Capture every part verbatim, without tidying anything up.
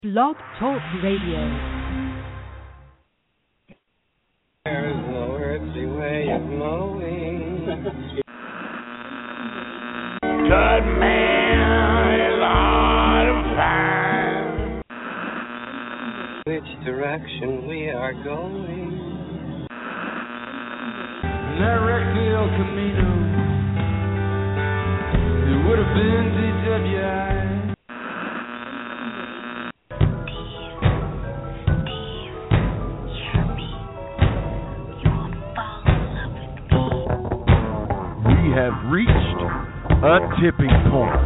Blog Talk Radio. There's no earthly way of knowing. Good man is out of time. Which direction we are going. Directly El Camino. It would have been D W I. We have reached a tipping point.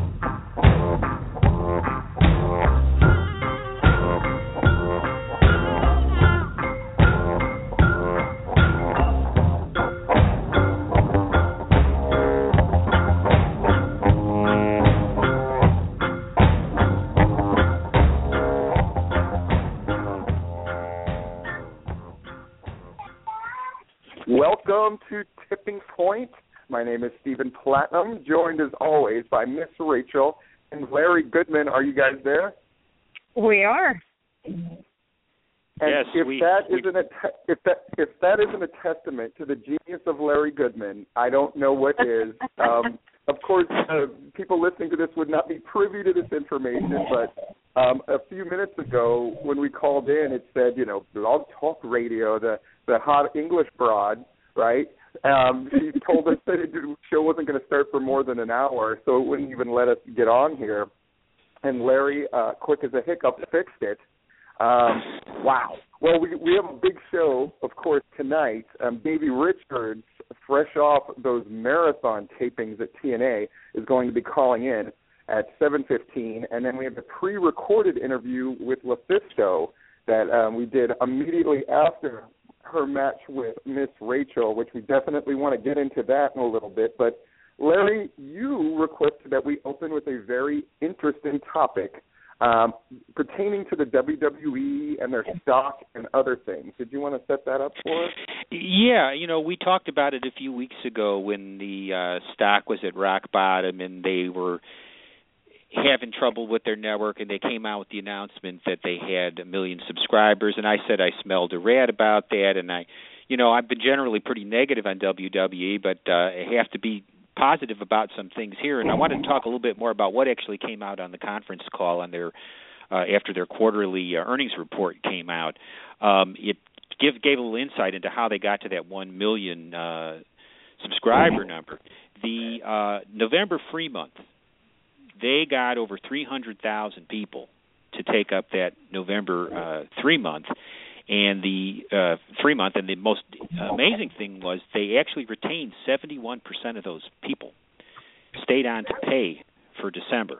Welcome to Tipping Point. My name is Stephen Platinum, joined as always by Miss Rachel and Larry Goodman. Are you guys there? We are. And yes, if we, that we, isn't a te- if that if that isn't a testament to the genius of Larry Goodman, I don't know what is. Um, of course, uh, people listening to this would not be privy to this information, but um, a few minutes ago when we called in, it said, you know, Blog Talk Radio, the the hot English broad, right? Um, she told us that the show wasn't going to start for more than an hour, so it wouldn't even let us get on here. And Larry, uh, quick as a hiccup, fixed it. Um, wow. Well, we we have a big show, of course, tonight. Um, Davey Richards, fresh off those marathon tapings at T N A, is going to be calling in at seven fifteen. And then we have a pre-recorded interview with LuFisto that um, we did immediately after her match with Miss Rachel, which we definitely want to get into that in a little bit. But, Larry, you requested that we open with a very interesting topic um, pertaining to the W W E and their stock and other things. Did you want to set that up for us? Yeah, you know, we talked about it a few weeks ago when the uh, stock was at rock bottom and they were having trouble with their network, and they came out with the announcement that they had a million subscribers, and I said I smelled a rat about that, and I, you know, I've been generally pretty negative on W W E, but uh, I have to be positive about some things here, and I wanted to talk a little bit more about what actually came out on the conference call on their uh, after their quarterly uh, earnings report came out. Um, it give, gave a little insight into how they got to that one million uh, subscriber number. The uh, November free month, they got over three hundred thousand people to take up that November uh, three month, and the uh, three month. And the most amazing thing was they actually retained seventy-one percent of those people, stayed on to pay for December.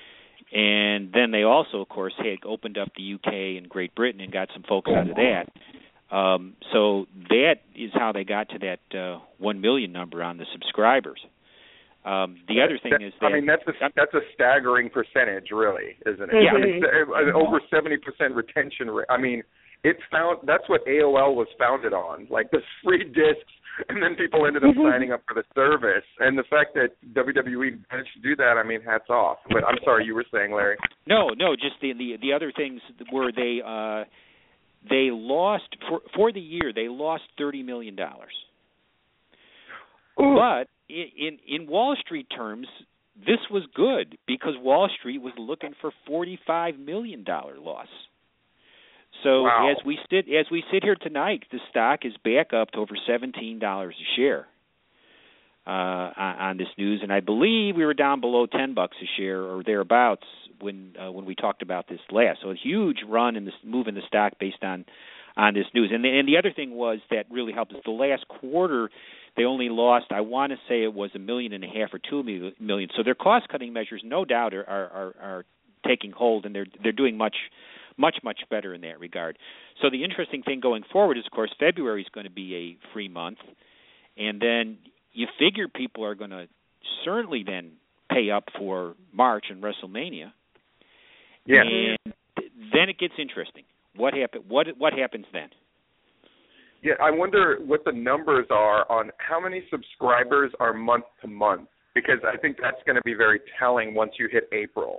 And then they also, of course, had opened up the U K and Great Britain and got some folks out of that. Um, so that is how they got to that uh, one million number on the subscribers. Um, the other thing that, is that I mean that's a that's a staggering percentage, really, isn't it? Yeah. I mean, over seventy percent retention rate. I mean, it's found that's what A O L was founded on, like the free discs, and then people ended up signing up for the service. And the fact that W W E managed to do that, I mean, hats off. But I'm sorry, you were saying, Larry? No, no, just the the, the other things were they uh, they lost for for the year they lost thirty million dollars, but In, in Wall Street terms, this was good because Wall Street was looking for forty-five million dollars loss. So wow. as we sit as we sit here tonight, the stock is back up to over seventeen dollars a share uh, on, on this news, and I believe we were down below ten bucks a share or thereabouts when uh, when we talked about this last. So a huge run in this move in the stock based on on this news. And the, and the other thing was that really helped us. The last quarter, they only lost, I want to say it was a million and a half or two million. So their cost-cutting measures, no doubt, are, are, are taking hold, and they're they're doing much, much, much better in that regard. So the interesting thing going forward is, of course, February is going to be a free month, and then you figure people are going to certainly then pay up for March and WrestleMania. Yeah. And then it gets interesting. What happen? What what happens then? Yeah, I wonder what the numbers are on how many subscribers are month to month, because I think that's going to be very telling once you hit April.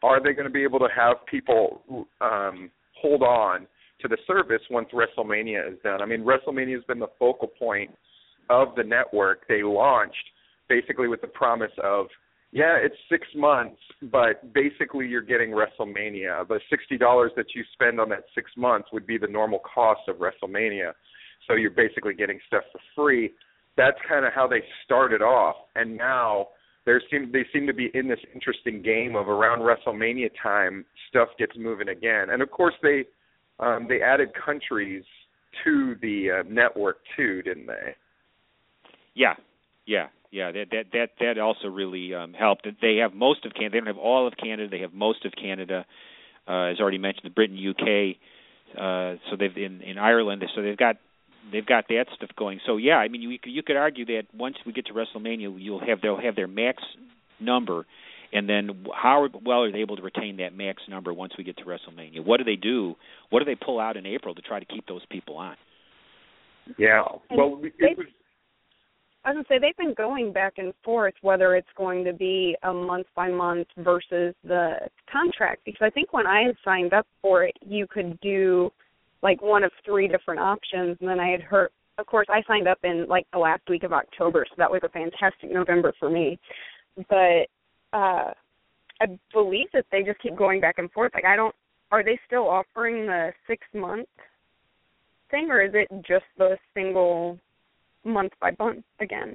are they going to be able to have people um, hold on to the service once WrestleMania is done? I mean, WrestleMania has been the focal point of the network. They launched basically with the promise of, yeah, it's six months, but basically you're getting WrestleMania. The sixty dollars that you spend on that six months would be the normal cost of WrestleMania. So you're basically getting stuff for free. That's kind of how they started off. And now there seem, they seem to be in this interesting game of around WrestleMania time, stuff gets moving again. And, of course, they um, they added countries to the uh, network too, didn't they? Yeah, yeah. Yeah, that that that that also really um, helped. They have most of Canada. They don't have all of Canada. They have most of Canada, uh, as already mentioned, Britain, U K. Uh, so they've in, in Ireland. So they've got they've got that stuff going. So yeah, I mean, you you could argue that once we get to WrestleMania, you'll have they'll have their max number, and then how well are they able to retain that max number once we get to WrestleMania? What do they do? What do they pull out in April to try to keep those people on? Yeah, well, it was. I was going to say, they've been going back and forth whether it's going to be a month-by-month versus the contract, because I think when I had signed up for it, you could do, like, one of three different options, and then I had heard, of course, I signed up in, like, the last week of October, so that was a fantastic November for me. But uh, I believe that they just keep going back and forth. Like, I don't, are they still offering the six-month thing, or is it just the single month by month again?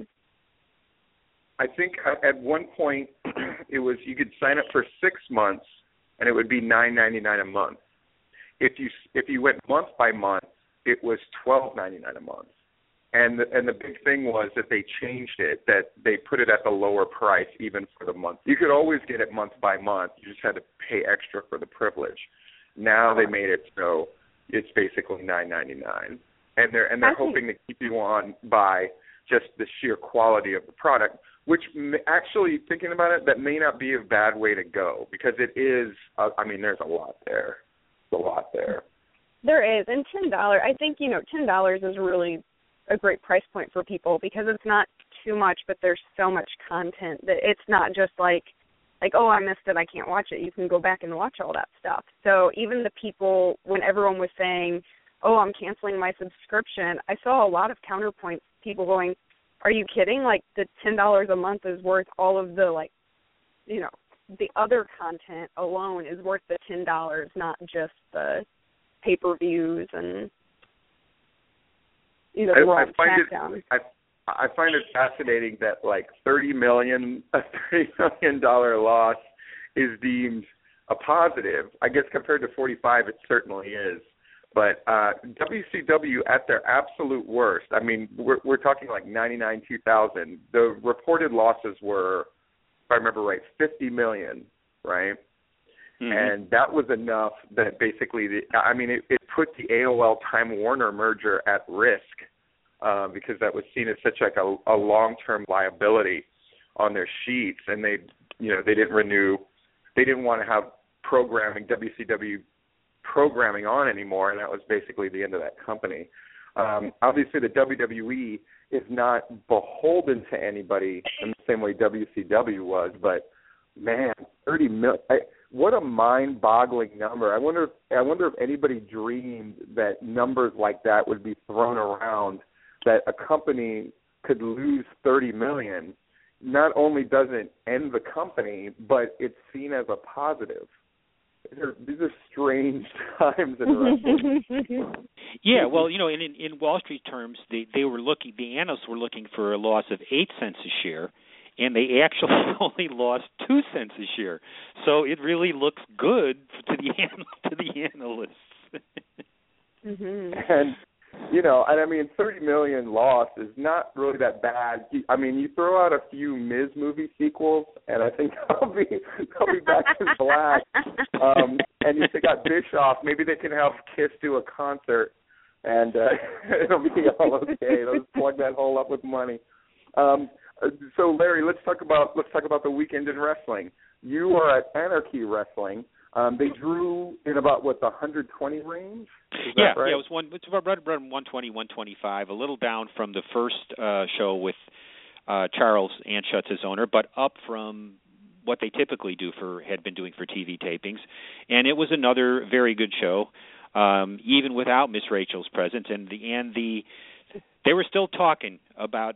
I think at one point it was you could sign up for six months and it would be nine ninety-nine a month. If you if you went month by month, it was twelve ninety-nine a month. And the, and the big thing was that they changed it, that they put it at the lower price even for the month. You could always get it month by month. You just had to pay extra for the privilege. Now they made it so it's basically nine ninety-nine. And they're and they're hoping to keep you on by just the sheer quality of the product, which may, actually, thinking about it, that may not be a bad way to go, because it is, uh, I mean, there's a lot there. There's a lot there. There is. And ten dollars, I think, you know, ten dollars is really a great price point for people, because it's not too much, but there's so much content that it's not just like, like, oh, I missed it, I can't watch it. You can go back and watch all that stuff. So even the people, when everyone was saying, oh, I'm canceling my subscription, I saw a lot of counterpoints, people going, are you kidding? Like, the ten dollars a month is worth all of the, like, you know, the other content alone is worth the ten dollars, not just the pay-per-views and, you know, the Raw and SmackDown. I, I find it fascinating that, like, thirty million dollars, a thirty million dollars loss is deemed a positive. I guess compared to forty-five, it certainly is. But uh, W C W at their absolute worst, I mean, we're, we're talking like ninety-nine, two thousand. The reported losses were, if I remember right, fifty million dollars, right? Mm-hmm. And that was enough that basically, the, I mean, it, it put the A O L Time Warner merger at risk uh, because that was seen as such like a, a long-term liability on their sheets, and they, you know, they didn't renew, they didn't want to have programming W C W programming on anymore, and that was basically the end of that company. Um, obviously, the W W E is not beholden to anybody in the same way W C W was, but man, thirty million. I, what a mind-boggling number. I wonder. If, I wonder if anybody dreamed that numbers like that would be thrown around. That a company could lose thirty million. Not only doesn't end the company, but it's seen as a positive. These are, these are strange times in wrestling. Yeah, well, you know, in, in in Wall Street terms, they they were looking. The analysts were looking for a loss of eight cents a share, and they actually only lost two cents a share. So it really looks good to the to the analysts. Mm-hmm. And you know, and I mean, thirty million loss is not really that bad. I mean, you throw out a few Miz movie sequels, and I think they'll be they'll be back in black. Um, and you got Bischoff. Maybe they can have Kiss do a concert, and uh, it'll be all okay. They'll just plug that hole up with money. Um, so, Larry, let's talk about let's talk about the weekend in wrestling. You are at Anarchy Wrestling. Um, they drew in about, what, the one hundred twenty range? Is yeah, that right? yeah, it was one, it's about right around one twenty, one twenty-five, a little down from the first uh, show with uh, Charles Anschutz as owner, but up from what they typically do for had been doing for T V tapings, and it was another very good show, um, even without Miss Rachel's presence. And the and the they were still talking about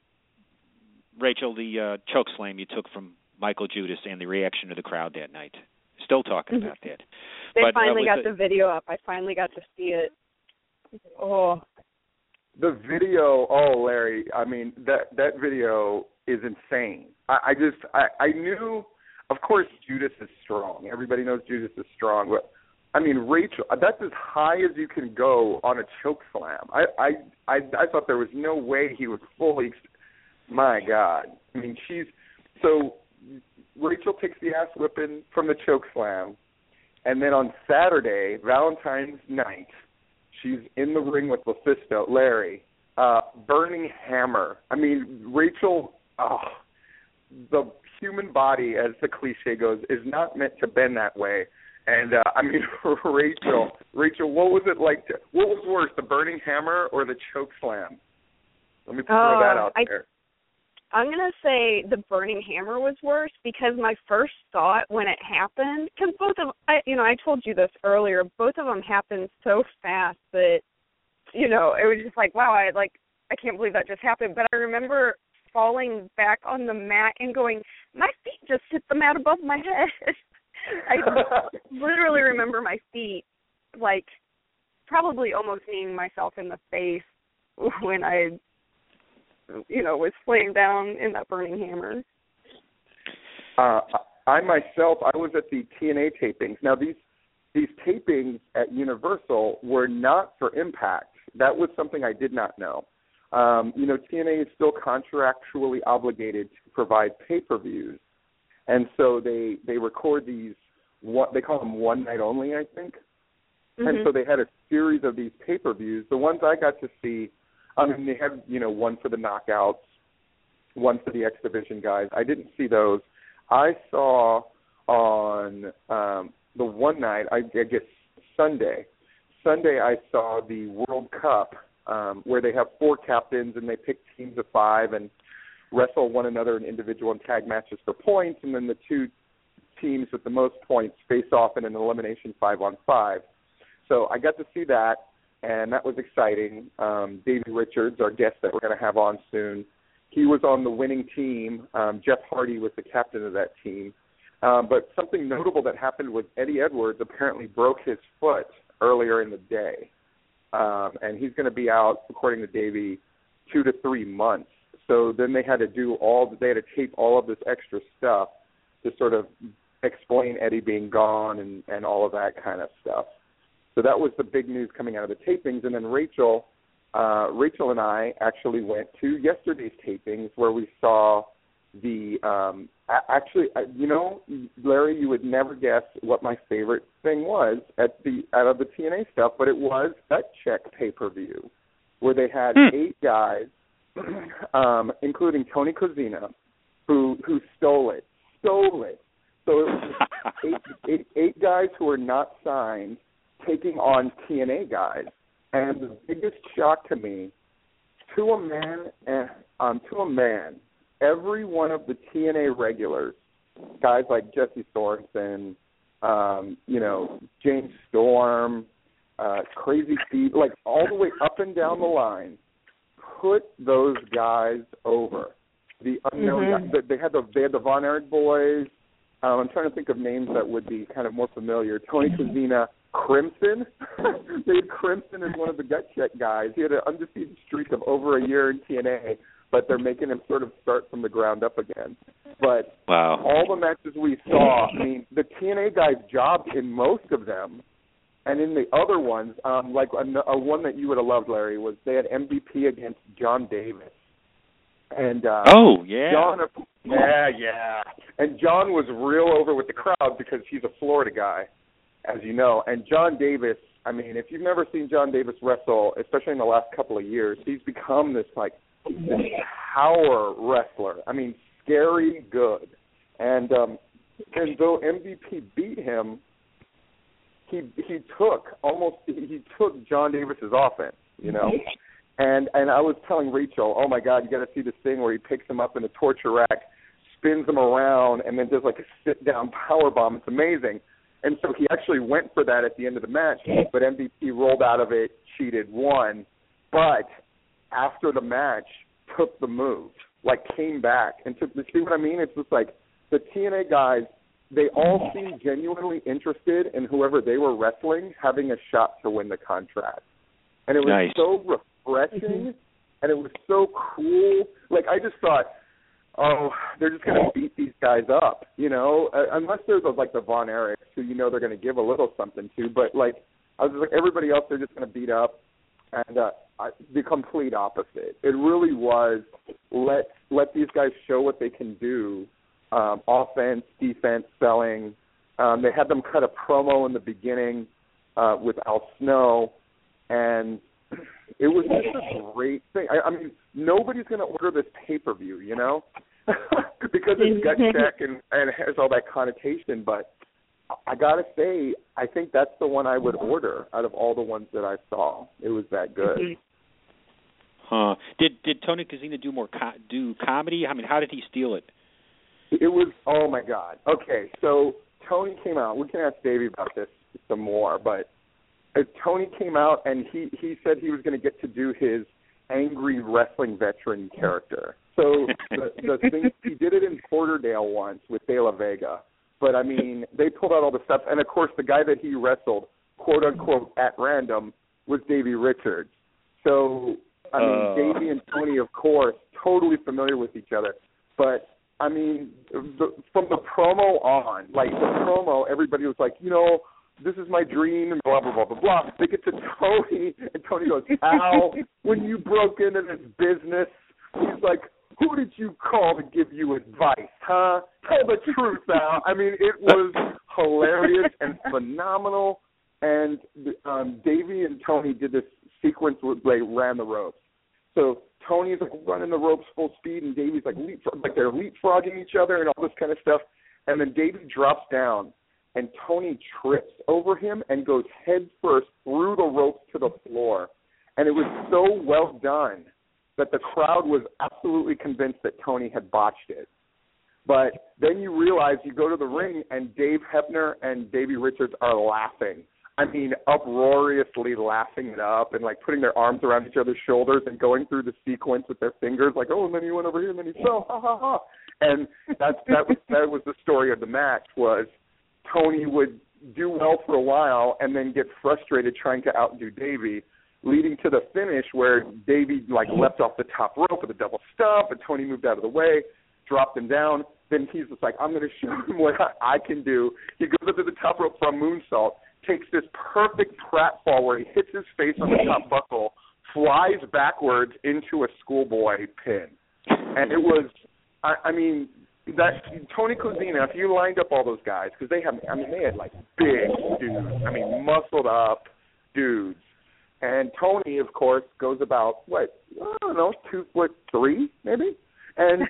Rachel, the uh, choke slam you took from Michael Judas, and the reaction of the crowd that night. Still talking about that. They but, finally uh, got the video up. I finally got to see it. Oh. The video, oh, Larry, I mean, that that video is insane. I, I just, I, I knew, of course, Judas is strong. Everybody knows Judas is strong. But, I mean, Rachel, that's as high as you can go on a choke slam. I, I, I, I thought there was no way he would fully, my God. I mean, she's, so Rachel takes the ass whipping from the choke slam. And then on Saturday, Valentine's night, she's in the ring with Lufisto, Larry, uh, burning hammer. I mean, Rachel, oh, the human body, as the cliche goes, is not meant to bend that way. And, uh, I mean, Rachel, Rachel, what was it like to, what was worse, the burning hammer or the choke slam? Let me throw uh, that out I, there. I'm going to say the burning hammer was worse because my first thought when it happened, because both of, I, you know, I told you this earlier, both of them happened so fast that, you know, it was just like, wow, I like, I can't believe that just happened. But I remember falling back on the mat and going, my feet just hit the mat above my head. I literally remember my feet, like, probably almost kneeing myself in the face when I, you know, was laying down in that burning hammer. Uh, I myself, I was at the T N A tapings. Now, these these tapings at Universal were not for Impact. That was something I did not know. Um, you know, T N A is still contractually obligated to provide pay-per-views, and so they they record these. What they call them one night only, I think. Mm-hmm. And so they had a series of these pay-per-views. The ones I got to see, I mean, they had, you know, one for the knockouts, one for the X Division guys. I didn't see those. I saw on um, the one night, I, I guess Sunday, Sunday I saw the World Cup um, where they have four captains and they pick teams of five and wrestle one another in individual and tag matches for points, and then the two teams with the most points face off in an elimination five on five. So I got to see that, and that was exciting. Um, Davey Richards, our guest that we're going to have on soon, he was on the winning team. Um, Jeff Hardy was the captain of that team. Um, but something notable that happened was Eddie Edwards apparently broke his foot earlier in the day, um, and he's going to be out, according to Davey, two to three months. So then they had to do all, they had to tape all of this extra stuff to sort of explain Eddie being gone and, and all of that kind of stuff. So that was the big news coming out of the tapings. And then Rachel, uh, Rachel and I actually went to yesterday's tapings where we saw the, um, actually, you know, Larry, you would never guess what my favorite thing was at the out of the T N A stuff, but it was Gut Check pay-per-view where they had hmm. eight guys, um, including Tony Kozina, who who stole it, stole it. So it was eight, eight, eight guys who were not signed taking on T N A guys. And the biggest shock to me, to a man, um, to a man, every one of the T N A regulars, guys like Jesse Sorensen, um, you know, James Storm, uh, Crazy Steve, like all the way up and down the line, put those guys over. The unknown mm-hmm. guys, they had the they had the Von Erich boys. Um, I'm trying to think of names that would be kind of more familiar. Tony Kozina, Crimson. They had Crimson as one of the Gut Check guys. He had an undefeated streak of over a year in T N A, but they're making him sort of start from the ground up again. But wow. all the matches we saw, I mean, the T N A guys jobbed in most of them. And in the other ones, um, like a, a one that you would have loved, Larry, was they had M V P against John Davis. And uh, oh yeah, John, yeah, yeah. And John was real over with the crowd because he's a Florida guy, as you know. And John Davis, I mean, if you've never seen John Davis wrestle, especially in the last couple of years, he's become this like this power wrestler. I mean, scary good. And um, and though M V P beat him, he he took almost he took John Davis's offense, you know. And and I was telling Rachel, oh my God, you got to see this thing where he picks him up in a torture rack, spins him around and then does like a sit-down power bomb. It's amazing. And so he actually went for that at the end of the match, but M V P rolled out of it, cheated, won. But after the match, took the move, like came back and took the, see what I mean? It's just like the T N A guys, they all seemed genuinely interested in whoever they were wrestling having a shot to win the contract. And it was nice. so refreshing, and it was so cool. Like, I just thought, oh, they're just going to beat these guys up, you know, uh, unless there's, like, the Von Erichs, who you know they're going to give a little something to. But, like, I was just like, everybody else they're just going to beat up. And uh, I, the complete opposite. It really was let let these guys show what they can do, um, offense, defense, selling. Um, they had them cut a promo in the beginning uh, with Al Snow, and it was just a great thing. I, I mean, nobody's going to order this pay-per-view, you know, because it's gut check and, and it has all that connotation, but I gotta say, I think that's the one I would order out of all the ones that I saw. It was that good. Huh? Did did Tony Kozina do more co- do comedy? I mean, how did he steal it? It was, oh my God. Okay, so Tony came out. We can ask Davey about this some more, but uh, Tony came out and he he said he was going to get to do his angry wrestling veteran character. So the, the thing, he did it in Porterdale once with De La Vega. But, I mean, they pulled out all the stuff. And, of course, the guy that he wrestled, quote-unquote, at random, was Davey Richards. So, I mean, uh. Davey and Tony, of course, totally familiar with each other. But, I mean, the, from the promo on, like the promo, everybody was like, you know, this is my dream and blah, blah, blah, blah, blah. They get to Tony, and Tony goes, Al, when you broke into this business, he's like, who did you call to give you advice, huh? Tell the truth, Al. I mean, it was hilarious and phenomenal. And um, Davey and Tony did this sequence where they ran the ropes. So Tony's like running the ropes full speed, and Davey's like leap, like they're leapfrogging each other and all this kind of stuff. And then Davey drops down, and Tony trips over him and goes head first through the ropes to the floor. And it was so well done that the crowd was absolutely convinced that Tony had botched it. But then you realize you go to the ring and Dave Hebner and Davey Richards are laughing. I mean, uproariously laughing it up and, like, putting their arms around each other's shoulders and going through the sequence with their fingers, like, oh, and then he went over here and then he fell, ha, ha, ha. And that's, that was that was the story of the match, was Tony would do well for a while and then get frustrated trying to outdo Davey, leading to the finish where Davey, like, leapt off the top rope with a double stomp, and Tony moved out of the way, dropped him down. Then he's just like, I'm going to show him what I, I can do. He goes up to the top rope for a moonsault, takes this perfect pratfall where he hits his face on the top buckle, flies backwards into a schoolboy pin. And it was, I, I mean, that Tony Kozina, if you lined up all those guys, because they have, I mean, they had, like, big dudes. I mean, muscled up dudes. And Tony, of course, goes about, what, I don't know, two foot three, maybe? And,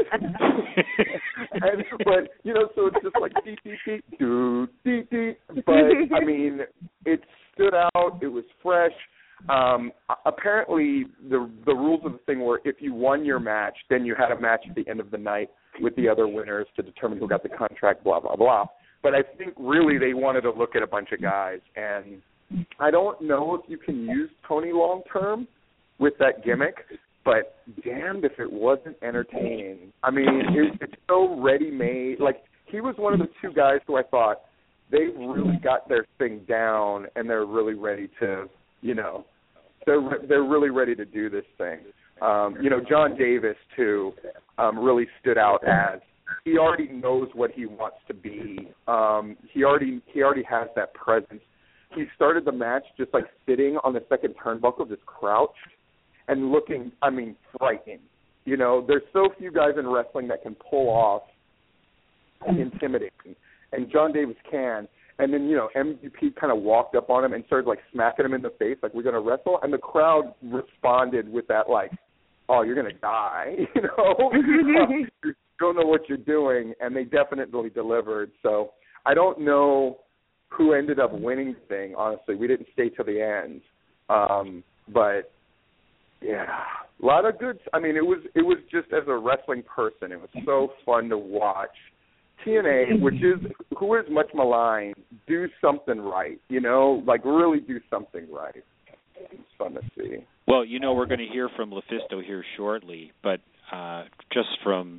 and but, you know, so it's just like, dee, dee, dee, doo, dee, dee. But, I mean, it stood out. It was fresh. Um, apparently, the the rules of the thing were if you won your match, then you had a match at the end of the night with the other winners to determine who got the contract, blah, blah, blah. But I think really they wanted to look at a bunch of guys, and I don't know if you can use Tony long term with that gimmick, but damned if it wasn't entertaining. I mean, it, it's so ready-made. Like, he was one of the two guys who I thought they've really got their thing down and they're really ready to, you know, they're they're really ready to do this thing. Um, you know, John Davis, too, um, really stood out as he already knows what he wants to be. Um, he already he already has that presence. He started the match just like sitting on the second turnbuckle, just crouched and looking, I mean, frightening. You know, there's so few guys in wrestling that can pull off intimidating, and John Davis can. And then, you know, M V P kind of walked up on him and started, like, smacking him in the face, like, we're going to wrestle. And the crowd responded with that, like, oh, you're going to die, you know? You don't know what you're doing. And they definitely delivered. So I don't know who ended up winning the thing, honestly. We didn't stay till the end. Um, but, yeah, A lot of good. I mean, it was it was just as a wrestling person, it was so fun to watch. T N A, which is who is much maligned, do something right. You know, like really do something right. It's fun to see. Well, you know, we're going to hear from LuFisto here shortly, but uh, just from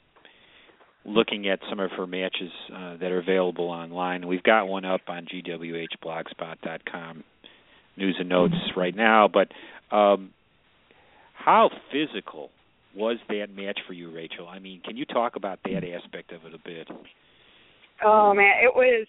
looking at some of her matches uh, that are available online, we've got one up on G W H blogspot dot com news and notes right now. But um, how physical was that match for you, Rachel? I mean, can you talk about that aspect of it a bit? Oh man, it was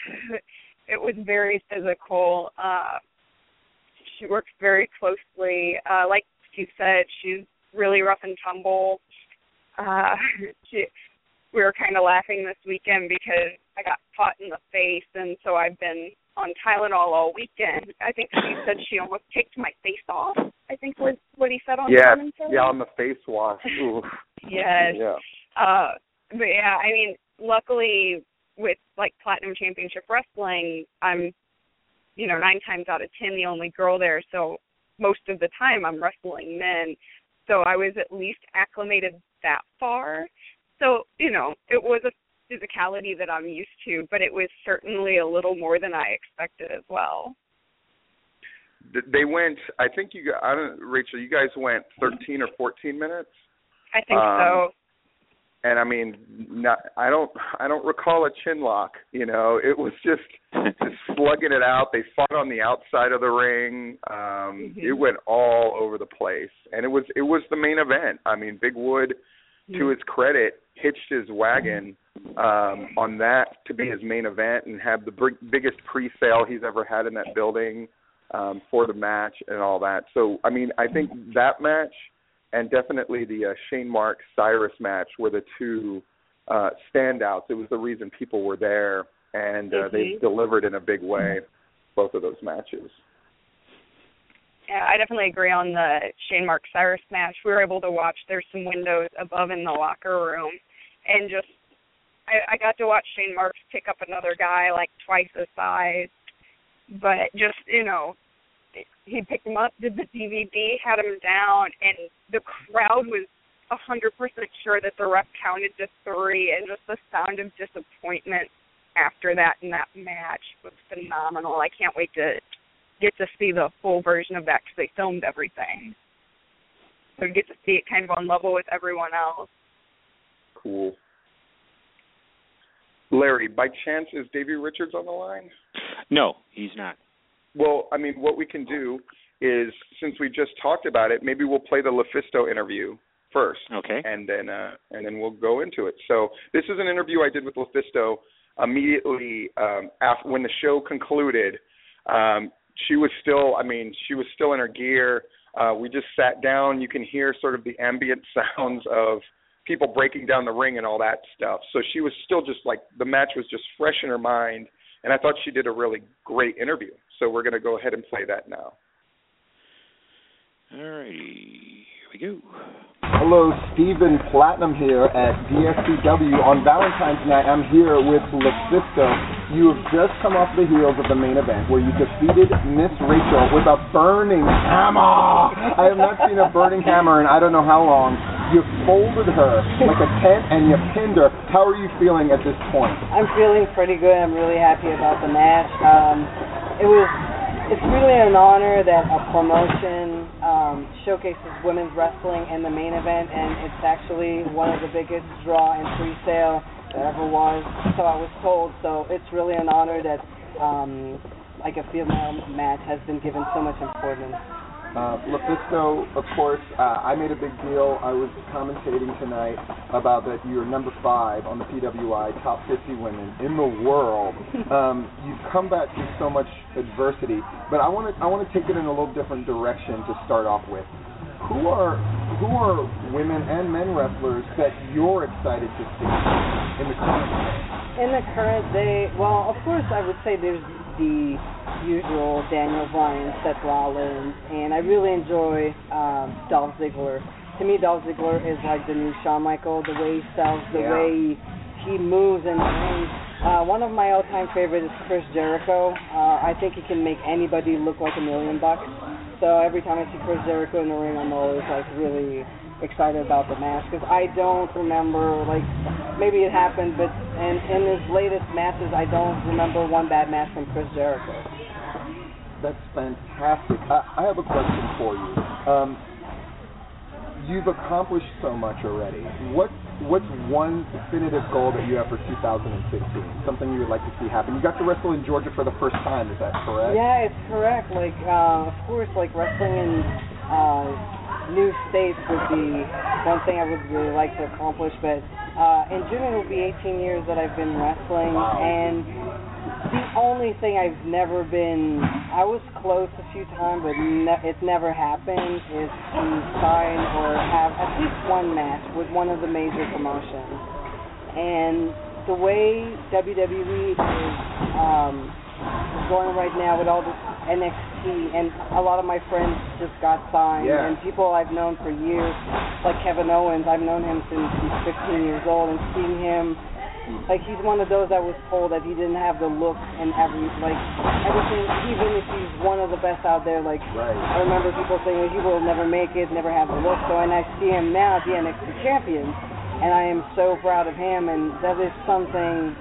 it was very physical. Uh, she works very closely. Uh, like you said, she's really rough and tumble. Uh, she, we were kind of laughing this weekend because I got caught in the face, and so I've been on Tylenol all weekend. I think she said she almost kicked my face off, I think was what he said on yeah, commentary. Yeah, on the face wash. Ooh. Yes. Yeah. Uh, but yeah, I mean, luckily with like Platinum Championship Wrestling, I'm, you know, nine times out of ten the only girl there, so most of the time I'm wrestling men. So I was at least acclimated that far. So, you know, it was a physicality that I'm used to, but it was certainly a little more than I expected as well. They went, I think you got, I don't, Rachel, you guys went thirteen or fourteen minutes? I think um, so. And I mean, not, I don't, I don't recall a chin lock. You know, it was just, just slugging it out. They fought on the outside of the ring. Um, mm-hmm. It went all over the place, and it was, it was the main event. I mean, Big Wood, mm-hmm. to his credit, hitched his wagon um, on that to be his main event and have the big, biggest pre-sale he's ever had in that building um, for the match and all that. So, I mean, I think that match and definitely the uh, Shane Mark Cyrus match were the two uh, standouts. It was the reason people were there, and uh, mm-hmm. they delivered in a big way, both of those matches. Yeah, I definitely agree on the Shane Mark Cyrus match. We were able to watch. There's some windows above in the locker room, and just I, I got to watch Shane Mark pick up another guy like twice his size, but just, you know, he picked him up, did the D V D, had him down, and the crowd was one hundred percent sure that the ref counted to three, and just the sound of disappointment after that in that match was phenomenal. I can't wait to get to see the full version of that because they filmed everything. So we get to see it kind of on level with everyone else. Cool. Larry, by chance, is Davey Richards on the line? No, he's not. Well, I mean, what we can do is, since we just talked about it, maybe we'll play the LuFisto interview first. Okay. And then uh, and then we'll go into it. So this is an interview I did with LuFisto immediately um, after when the show concluded. Um, she was still, I mean, she was still in her gear. Uh, we just sat down. You can hear sort of the ambient sounds of people breaking down the ring and all that stuff. So she was still just like, the match was just fresh in her mind. And I thought she did a really great interview. So we're going to go ahead and play that now. All righty. Here we go. Hello, Stephen Platinum here at D S C W. On Valentine's night, I'm here with LuFisto. You have just come off the heels of the main event where you defeated Miss Rachel with a burning hammer. I have not seen a burning hammer in I don't know how long. You folded her like a tent and you pinned her. How are you feeling at this point? I'm feeling pretty good. I'm really happy about the match. Um, it was. It's really an honor that a promotion um, showcases women's wrestling in the main event, and it's actually one of the biggest draw and pre-sale there ever was, so I was told. So it's really an honor that um, like a female match has been given so much importance. Uh, LuFisto, of course, uh, I made a big deal. I was commentating tonight about that you're number five on the P W I top fifty women in the world. Um, you've come back through so much adversity, but I want to I want to take it in a little different direction to start off with. Who are who are women and men wrestlers that you're excited to see in the current day? In the current day, well, of course, I would say there's the usual Daniel Bryan, Seth Rollins, and I really enjoy um, Dolph Ziggler. To me, Dolph Ziggler is like the new Shawn Michaels, the way he sells, the yeah. way he moves in the ring. Uh, one of my all-time favorites is Chris Jericho. Uh, I think he can make anybody look like a million bucks. So every time I see Chris Jericho in the ring, I'm always like really excited about the match because I don't remember, like, maybe it happened, but in, in his latest matches, I don't remember one bad match from Chris Jericho. That's fantastic. I, I have a question for you. Um, you've accomplished so much already. What What's one definitive goal that you have for two thousand fifteen? Something you would like to see happen? You got to wrestle in Georgia for the first time, is that correct? Yeah, it's correct. Like, uh, of course, like wrestling in uh, new states would be one thing I would really like to accomplish. But uh, in June it will be eighteen years that I've been wrestling, wow. and the only thing I've never been, I was close a few times, but ne- it never happened, is to sign or have at least one match with one of the major promotions. And the way W W E is um, going right now with all this N X T, and a lot of my friends just got signed, yeah. and people I've known for years, like Kevin Owens, I've known him since he's fifteen years old, and seeing him, like, he's one of those that was told that he didn't have the look and every, like, everything, even if he's one of the best out there, like, right. I remember people saying, well, he will never make it, never have the look, so, and I see him now at the N X T champion, and I am so proud of him, and that is something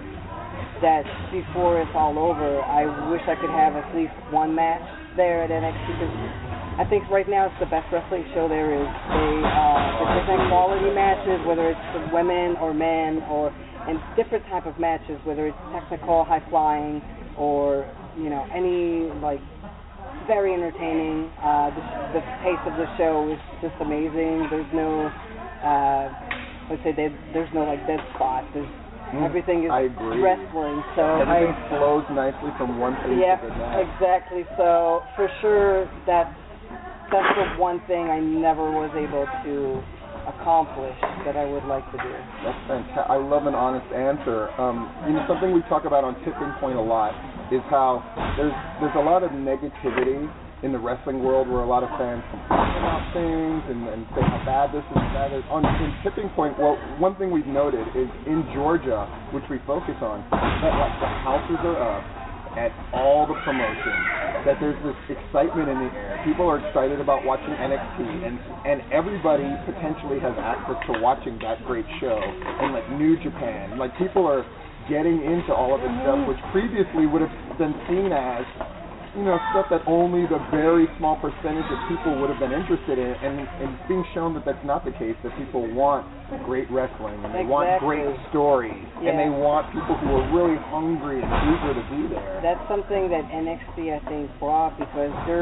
that before it's all over, I wish I could have at least one match there at N X T, because I think right now it's the best wrestling show there is. They, uh, they present quality matches, whether it's for women or men, or and different type of matches, whether it's technical, high flying, or you know any like very entertaining. Uh, the, the pace of the show is just amazing. There's no, uh, let's say they, there's no like dead spot. There's mm, everything is I agree. wrestling. So everything I, flows nicely from one thing yeah, to the next. exactly. So for sure that's that's the one thing I never was able to accomplish that I would like to do. That's fantastic. I love an honest answer. Um, you know, something we talk about on Tipping Point a lot is how there's there's a lot of negativity in the wrestling world where a lot of fans complain about things and, and say how bad this is, bad is. On in Tipping Point, well, one thing we've noted is in Georgia, which we focus on, that like the houses are up at all the promotions, that there's this excitement in the air. People are excited about watching N X T, and and everybody potentially has access to watching that great show. And like New Japan, like people are getting into all of this stuff, which previously would have been seen as, you know, stuff that only the very small percentage of people would have been interested in, and, and it's being shown that that's not the case, that people want great wrestling, and they exactly. want great stories, yeah. and they want people who are really hungry and eager to be there. That's something that N X T, I think, brought, because they're,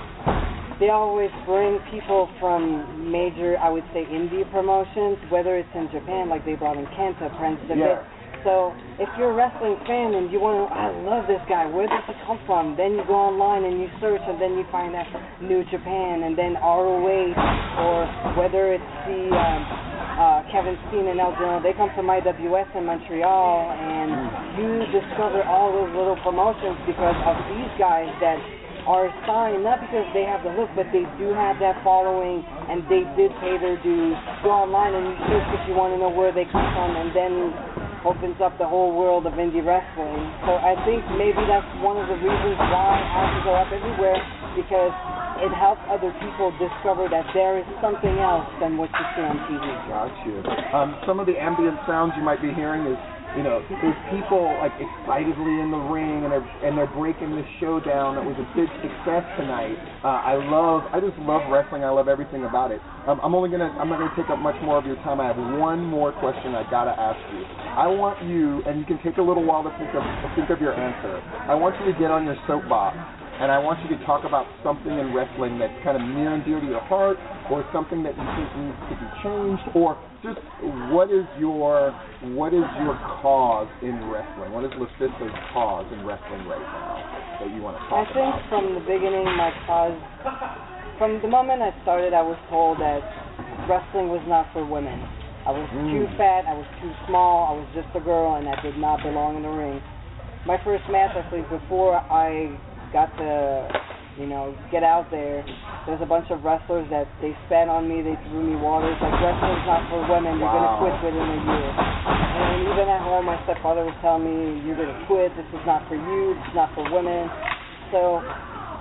they always bring people from major, I would say, indie promotions, whether it's in Japan, like they brought in Kenta, Prince Devitt. Yeah. So if you're a wrestling fan and you want to, I love this guy, where does he come from? Then you go online and you search, and then you find out New Japan, and then R O H, or whether it's the um, uh, Kevin Steen and El Gino, they come from I W S in Montreal, and you discover all those little promotions because of these guys that are signed, not because they have the look, but they do have that following, and they did pay their dues. Go online and you search if you want to know where they come from, and then opens up the whole world of indie wrestling. So I think maybe that's one of the reasons why houses go up everywhere, because it helps other people discover that there is something else than what you see on T V. Gotcha. Um, some of the ambient sounds you might be hearing is, you know, there's people like excitedly in the ring, and they're and they're breaking this show down. That was a big success tonight. Uh, I love, I just love wrestling. I love everything about it. Um, I'm only gonna, I'm not gonna take up much more of your time. I have one more question I gotta ask you. I want you, and you can take a little while to think of think of your answer. I want you to get on your soapbox, and I want you to talk about something in wrestling that's kind of near and dear to your heart, or something that you think needs to be changed, or just what is your what is your cause in wrestling? What is LuFisto's cause in wrestling right now that you want to talk about? I think about? from the beginning, my cause, from the moment I started, I was told that wrestling was not for women. I was mm. too fat, I was too small, I was just a girl, and I did not belong in the ring. My first match, actually, before I got to, you know, get out there, there's a bunch of wrestlers that they spat on me, they threw me water. It's like, wrestling's not for women, you're wow. going to quit within a year. And even at home, my stepfather was telling me, you're going to quit, this is not for you, this is not for women. So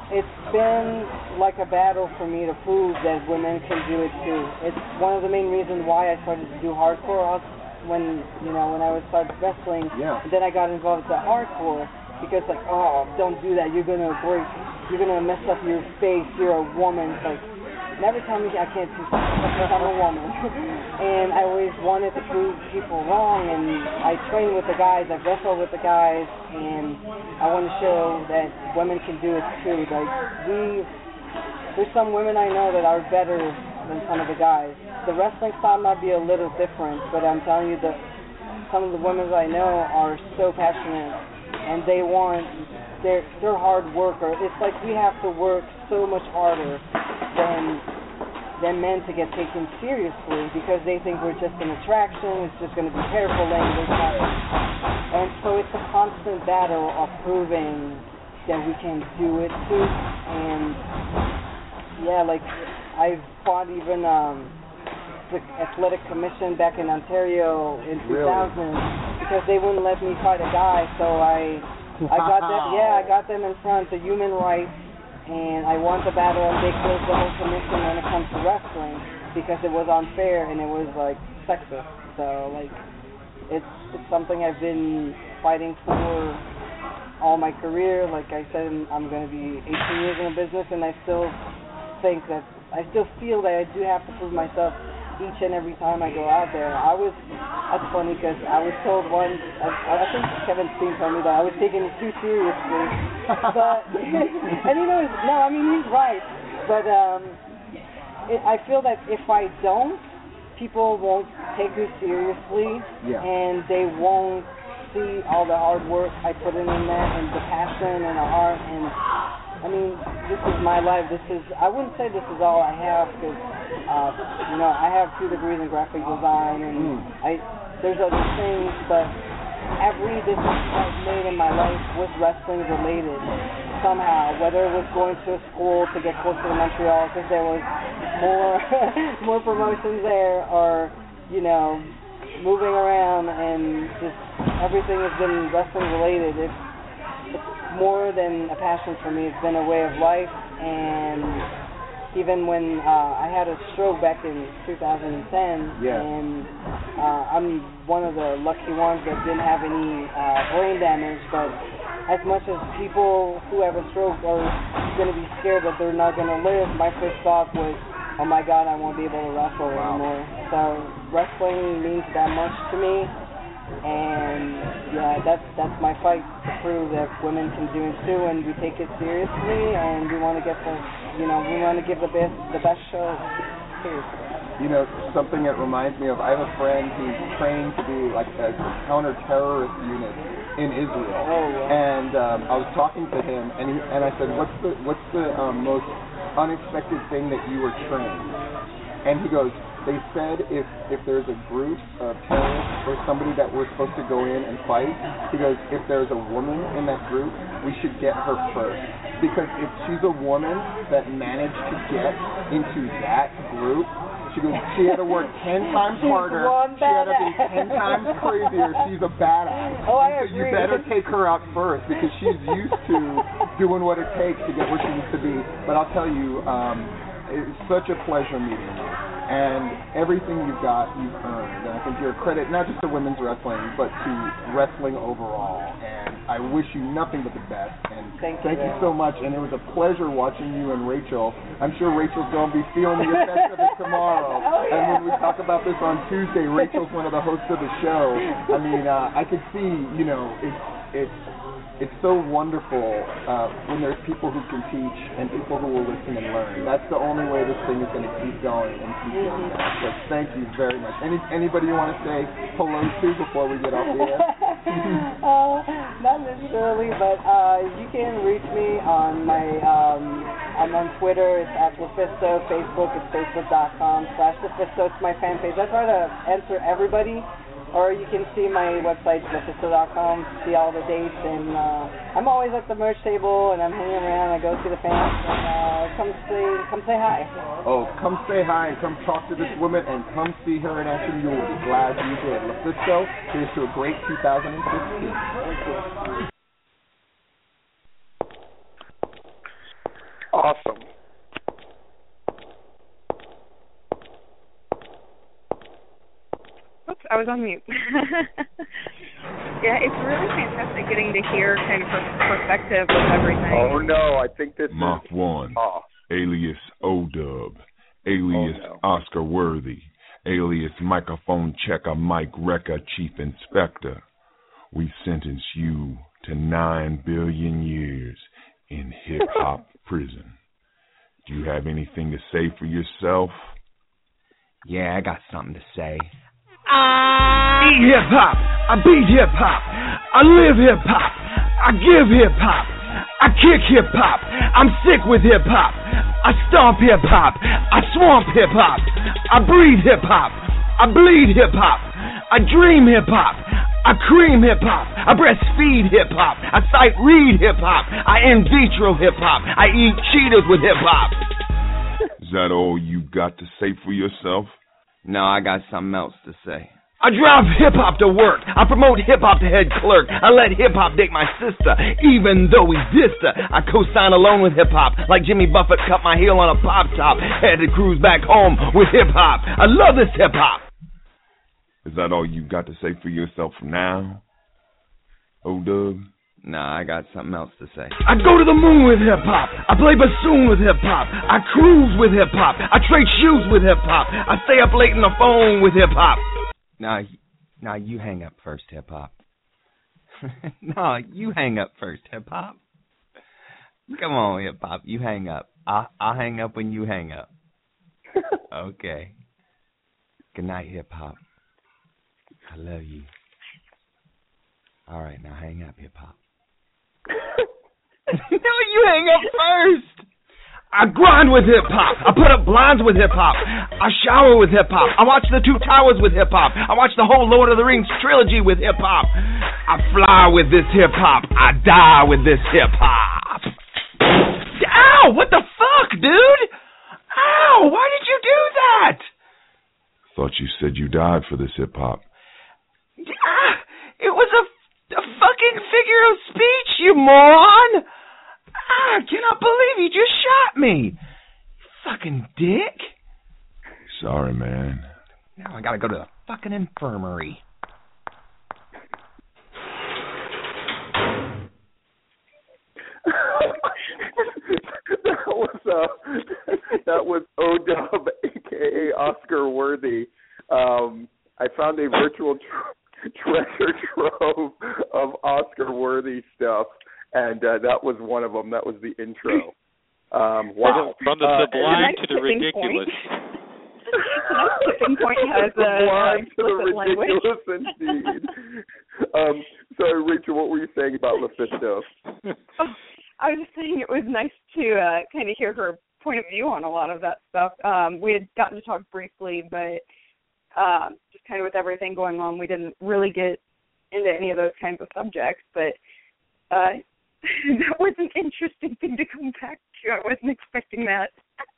it's been like a battle for me to prove that women can do it too. It's one of the main reasons why I started to do hardcore when, you know, when I was started wrestling. Yeah. And then I got involved with the hardcore because like, oh, don't do that. You're gonna break. You're gonna mess up your face. You're a woman. It's like, never tell me I can't do something because I'm a woman. And I always wanted to prove people wrong, and I train with the guys, I wrestle with the guys, and I want to show that women can do it too. Like, we, there's some women I know that are better than some of the guys. The wrestling style might be a little different, but I'm telling you that some of the women I know are so passionate, and they want, they're, they're hard workers. It's like we have to work so much harder than than men to get taken seriously because they think we're just an attraction, it's just going to be careful language. And so it's a constant battle of proving that we can do it too. And yeah, like I've fought even um, the Athletic Commission back in Ontario in two thousand really? Because they wouldn't let me fight a guy, so I I got them, yeah, I got them in front, the human rights. And I won the battle, and they closed the whole commission when it comes to wrestling because it was unfair and it was like sexist. So like, it's it's something I've been fighting for all my career. Like I said, I'm, I'm going to be eighteen years in the business, and I still think that I still feel that I do have to prove myself each and every time I go out there. I was, that's funny because I was told once, I, I think Kevin Steen told me that I was taking it too seriously. But, and you know, no, I mean, he's right. But um, it, I feel that if I don't, people won't take me seriously, yeah. and they won't see all the hard work I put in in that, and the passion and the heart, and I mean, this is my life. This is, I wouldn't say this is all I have, because, uh, you know, I have two degrees in graphic design, and mm. I there's other things, but every decision I've made in my life was wrestling related somehow, whether it was going to a school to get closer to Montreal because there was more more promotions there, or, you know, moving around, and just everything has been wrestling related. It's, it's more than a passion for me. It's been a way of life, and even when uh, I had a stroke back in two thousand ten, yeah. and uh, I'm one of the lucky ones that didn't have any uh, brain damage, but as much as people who have a stroke are going to be scared that they're not going to live, my first thought was, oh my God, I won't be able to wrestle wow. anymore. So wrestling means that much to me, and yeah, that's that's my fight to prove that women can do it too, and we take it seriously, and we want to get the, you know, we want to give the best the best show. Seriously. You know, something that reminds me of, I have a friend who's trained to be like a counter-terrorist unit in Israel, oh, wow. and um, I was talking to him, and he, and I said, what's the what's the um, most unexpected thing that you were trained? And he goes, they said if if there's a group of terrorists or somebody that we're supposed to go in and fight, he goes, if there's a woman in that group, we should get her first. Because if she's a woman that managed to get into that group, she goes, she had to work ten times harder, she had to be ten times crazier, she's a badass. Oh, I so agree. you better take her out first, because she's used to doing what it takes to get where she needs to be. But I'll tell you, um, it's such a pleasure meeting you. And everything you've got, you've earned. And I think you're a credit not just to women's wrestling, but to wrestling overall. And I wish you nothing but the best. And thank, thank you, you so much. And it was a pleasure watching you and Rachel. I'm sure Rachel's going to be feeling the effects of it tomorrow. Oh, yeah. And when we talk about this on Tuesday, Rachel's one of the hosts of the show. I mean, uh, I could see, you know, it's it's. It's so wonderful uh, when there's people who can teach and people who will listen and learn. That's the only way this thing is going to keep going and keep doing that. So thank you very much. Any anybody you want to say hello to before we get off the air? uh, not necessarily, but uh, you can reach me on my, um, I'm on Twitter, it's at Lefisto, Facebook, it's facebook.com slash Lefisto, it's my fan page. I try to answer everybody. Or you can see my website, Lefisto dot com, see all the dates, and uh, I'm always at the merch table, and I'm hanging around, I go see the fans, and uh, come say come say hi. Oh, come say hi, and come talk to this woman, and come see her in action. You'll be glad you did. Lefisto, here's to a great two thousand fifteen. Thank you. awesome. Oops, I was on mute. Yeah, it's really fantastic getting to hear kind of her perspective with everything. Oh no, I think this Mach is one, oh. alias O-Dub, alias Oh, no. Oscar Worthy, alias Microphone Checker Mike Wrecker, Chief Inspector. We sentence you to nine billion years in hip-hop prison. Do you have anything to say for yourself? Yeah, I got something to say. I eat hip-hop. I beat hip-hop. I live hip-hop. I give hip-hop. I kick hip-hop. I'm sick with hip-hop. I stomp hip-hop. I swamp hip-hop. I breathe hip-hop. I bleed hip-hop. I dream hip-hop. I cream hip-hop. I breastfeed hip-hop. I sight read hip-hop. I in vitro hip-hop. I eat Cheetos with hip-hop. Is that all you got to say for yourself? No, I got something else to say. I drive hip-hop to work. I promote hip-hop to head clerk. I let hip-hop date my sister, even though he's dissed her. I co-sign alone with hip-hop, like Jimmy Buffett cut my heel on a pop top. Had to cruise back home with hip-hop. I love this hip-hop. Is that all you got to say for yourself now? O-Dub? Nah, I got something else to say. I go to the moon with hip-hop. I play bassoon with hip-hop. I cruise with hip-hop. I trade shoes with hip-hop. I stay up late on the phone with hip-hop. Nah, nah, you hang up first, hip-hop. No, you hang up first, hip-hop. Come on, hip-hop, you hang up. I'll, I'll hang up when you hang up. Okay. Good night, hip-hop. I love you. All right, now hang up, hip-hop. No, you hang up first. I grind with hip-hop. I put up blinds with hip-hop. I shower with hip-hop. I watch The Two Towers with hip-hop. I watch the whole Lord of the Rings trilogy with hip-hop. I fly with this hip-hop. I die with this hip-hop. Ow! What the fuck, dude? Ow! Why did you do that? Thought you said you died for this hip-hop. Ah, it was a, a fucking figure of speech, you moron! Ah, I cannot believe you just shot me. You fucking dick. Sorry, man. Now I gotta go to the fucking infirmary. that was uh, that was O-Dub, aka Oscar Worthy. Um, I found a virtual tr- treasure trove of Oscar Worthy stuff. And uh, that was one of them. That was the intro. Um, wow. From the uh, sublime to the ridiculous. Tipping point has a sublime to the ridiculous language. Indeed. um, sorry, Rachel, what were you saying about LuFisto? Oh, I was just saying it was nice to uh, kind of hear her point of view on a lot of that stuff. Um, we had gotten to talk briefly, but uh, just kind of with everything going on, we didn't really get into any of those kinds of subjects. But uh, that was an interesting thing to come back to. I wasn't expecting that.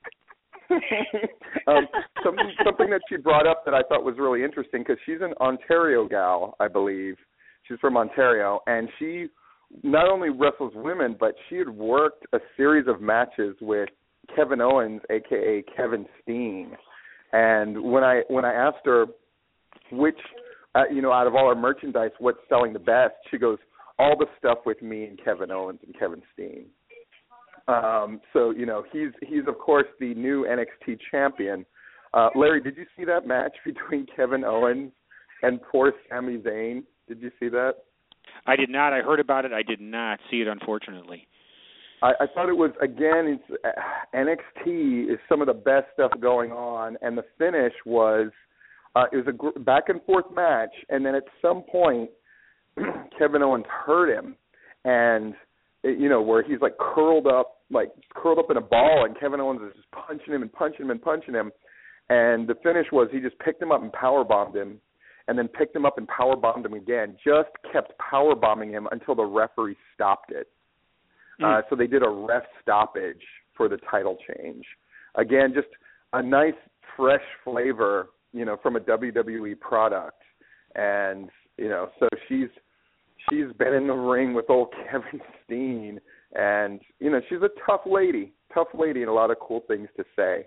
um, something, something that she brought up that I thought was really interesting, because she's an Ontario gal, I believe. She's from Ontario, and she not only wrestles women, but she had worked a series of matches with Kevin Owens, a k a. Kevin Steen. And when I when I asked her which, uh, you know, out of all our merchandise, what's selling the best, she goes, all the stuff with me and Kevin Owens and Kevin Steen. Um, so, you know, he's, he's of course, the new N X T champion. Uh, Larry, did you see that match between Kevin Owens and poor Sami Zayn? Did you see that? I did not. I heard about it. I did not see it, unfortunately. I, I thought it was, again, it's, uh, N X T is some of the best stuff going on, and the finish was, uh, it was a gr- back-and-forth match, and then at some point, Kevin Owens hurt him, and it, you know, where he's like curled up, like curled up in a ball, and Kevin Owens is just punching him and punching him and punching him, and the finish was he just picked him up and power bombed him, and then picked him up and power bombed him again. Just kept power bombing him until the referee stopped it. Mm. Uh, so they did a ref stoppage for the title change. Again, just a nice fresh flavor, you know, from a W W E product, and you know, so she's she's been in the ring with old Kevin Steen And, you know, she's a tough lady, tough lady and a lot of cool things to say.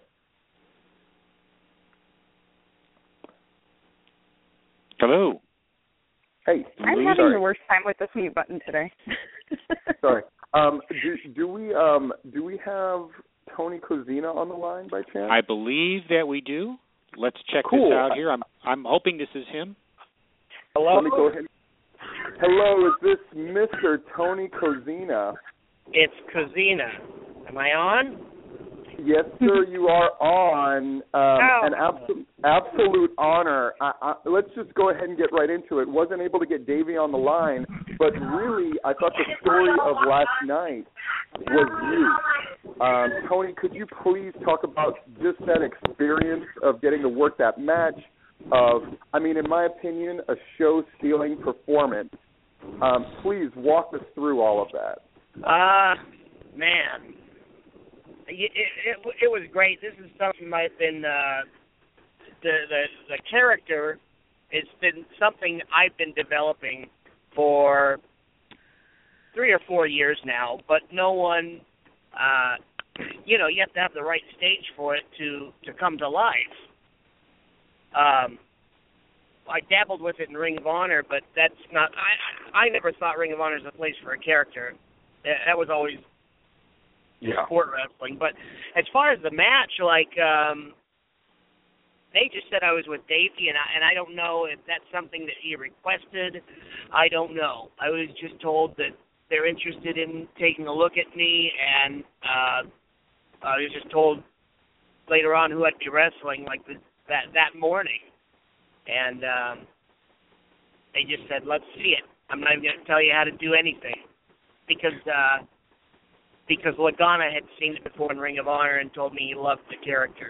Hello. Hey. I'm Lee, having sorry. the worst time with this mute button today. Sorry. Um, do, do we um, do we have Tony Kozina on the line by chance? I believe that we do. Let's check Cool. this out here. I'm I'm hoping this is him. Hello. Let me go ahead. Hello, is this Mister Tony Kozina? It's Kozina. Am I on? Yes, sir, you are on. Um, oh. An absolute, absolute honor. I, I, let's just go ahead and get right into it. Wasn't able to get Davey on the line, but really, I thought the story of last night was you. Um, Tony, could you please talk about just that experience of getting to work that match? Of, I mean, in my opinion, a show-stealing performance. Um, please walk us through all of that. Uh, man. It, it, it was great. This is something I've been, uh, the, the, the character has been something I've been developing for three or four years now, but no one, uh, you know, you have to have the right stage for it to, to come to life. Um, I dabbled with it in Ring of Honor, but that's not, I, I never thought Ring of Honor is a place for a character. That was always yeah. sport wrestling. But as far as the match, like, um, they just said I was with Davey, and I, and I don't know if that's something that he requested. I don't know. I was just told that they're interested in taking a look at me, and uh, I was just told later on who I'd be wrestling, like the, that that morning. And um, they just said, let's see it. I'm not even going to tell you how to do anything. Because uh, because Lagana had seen it before in Ring of Honor and told me he loved the character.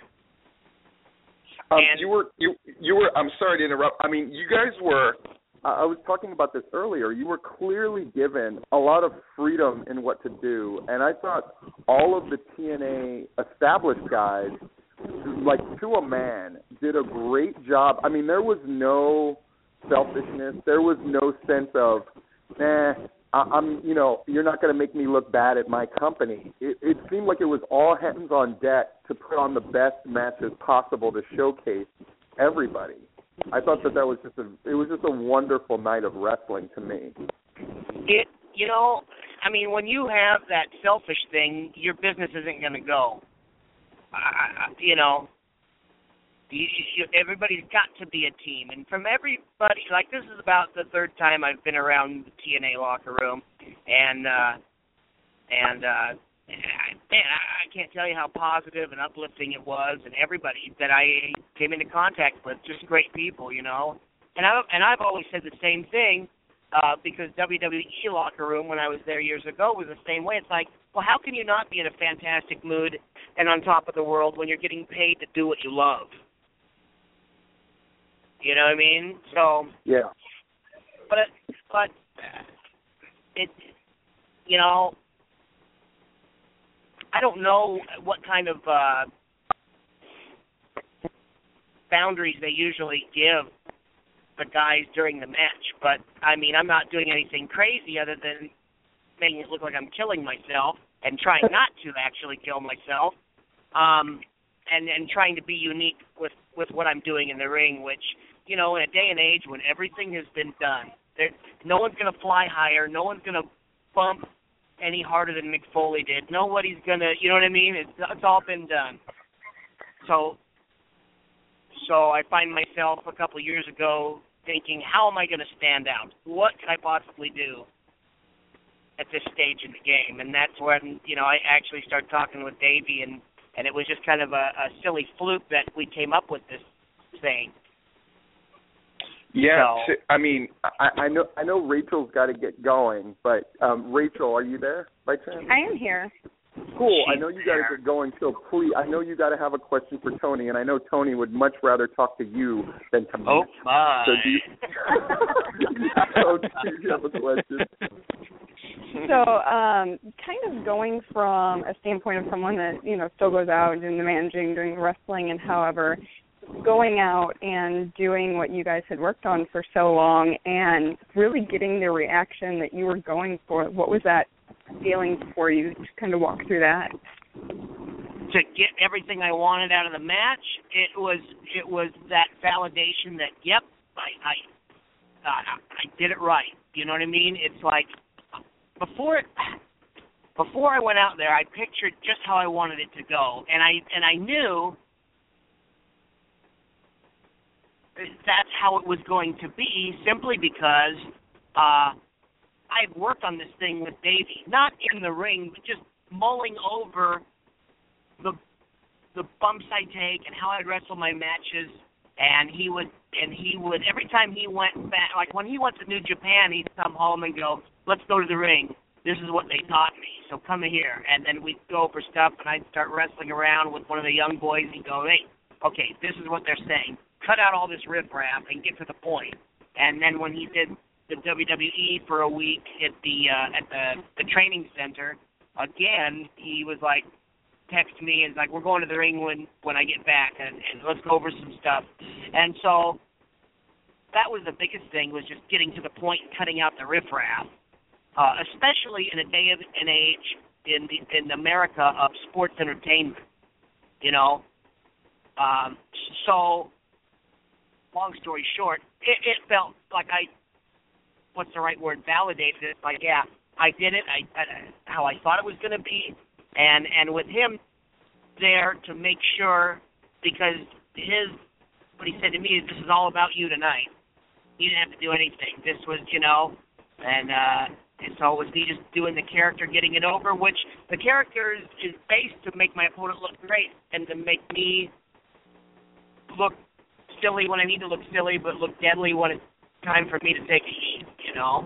Um, and you were you you were. I'm sorry to interrupt. I mean, you guys were. Uh, I was talking about this earlier. You were clearly given a lot of freedom in what to do, and I thought all of the T N A established guys, like to a man, did a great job. I mean, there was no selfishness. There was no sense of, nah. I'm, you know, you're not going to make me look bad at my company. It, it seemed like it was all hands on deck to put on the best matches possible to showcase everybody. I thought that that was just a, it was just a wonderful night of wrestling to me. It, you know, I mean, when you have that selfish thing, your business isn't going to go. Uh, you know, you, you, everybody's got to be a team. And from everybody, like this is about the third time I've been around the T N A locker room. And, uh, and uh, man, I can't tell you how positive and uplifting it was. And everybody that I came into contact with, just great people, you know. And, I, and I've always said the same thing uh, because W W E locker room, when I was there years ago, was the same way. It's like, well, how can you not be in a fantastic mood and on top of the world when you're getting paid to do what you love? You know what I mean? So yeah. But but it, you know, I don't know what kind of uh, boundaries they usually give the guys during the match. But I mean, I'm not doing anything crazy other than making it look like I'm killing myself and trying not to actually kill myself. Um, and and trying to be unique with with what I'm doing in the ring, which, you know, in a day and age when everything has been done, there, no one's going to fly higher, no one's going to bump any harder than Mick Foley did. Nobody's going to, you know what I mean? It's, it's all been done. So, so I find myself a couple of years ago thinking, how am I going to stand out? What can I possibly do at this stage in the game? And that's when, you know, I actually started talking with Davey, and, and it was just kind of a, a silly fluke that we came up with this thing. Yeah, So- I mean, I, I know I know Rachel's got to get going, but um, Rachel, are you there by chance? I am here. Cool. I know you got to get going, so please, I know you got to have a question for Tony, and I know Tony would much rather talk to you than to me. Oh, my. So do you, so do you have a question? So, um, kind of going from a standpoint of someone that, you know, still goes out doing the managing, doing the wrestling, and however, going out and doing what you guys had worked on for so long and really getting the reaction that you were going for, what was that feelings for you? Just kind of walk through that. To get everything I wanted out of the match, it was it was that validation that yep, I I uh, I did it right. You know what I mean? It's like before before I went out there, I pictured just how I wanted it to go, and I and I knew that's how it was going to be, simply because uh, I'd worked on this thing with Davey, not in the ring, but just mulling over the the bumps I take and how I'd wrestle my matches, and he would and he would every time he went back, like when he went to New Japan, he'd come home and go, "Let's go to the ring. This is what they taught me, so come here." And then we'd go over stuff, and I'd start wrestling around with one of the young boys. He'd go, "Hey, okay, this is what they're saying. Cut out all this riffraff and get to the point." And then when he did the W W E for a week at the uh, at the the training center, again, he was like, text me and like, "We're going to the ring when when I get back, and, and let's go over some stuff." And so that was the biggest thing, was just getting to the point and cutting out the riffraff, uh, especially in a day of an age in the, in America of sports entertainment. You know, um, so long story short, it, it felt like I, what's the right word, validated it. Like, yeah, I did it. I, I how I thought it was going to be. And and with him there to make sure, because his, what he said to me is, "This is all about you tonight. You didn't have to do anything. This was, you know," and uh, and so it was me just doing the character, getting it over, which the character is, is based to make my opponent look great and to make me look silly when I need to look silly, but look deadly when it's time for me to take a heat, you know?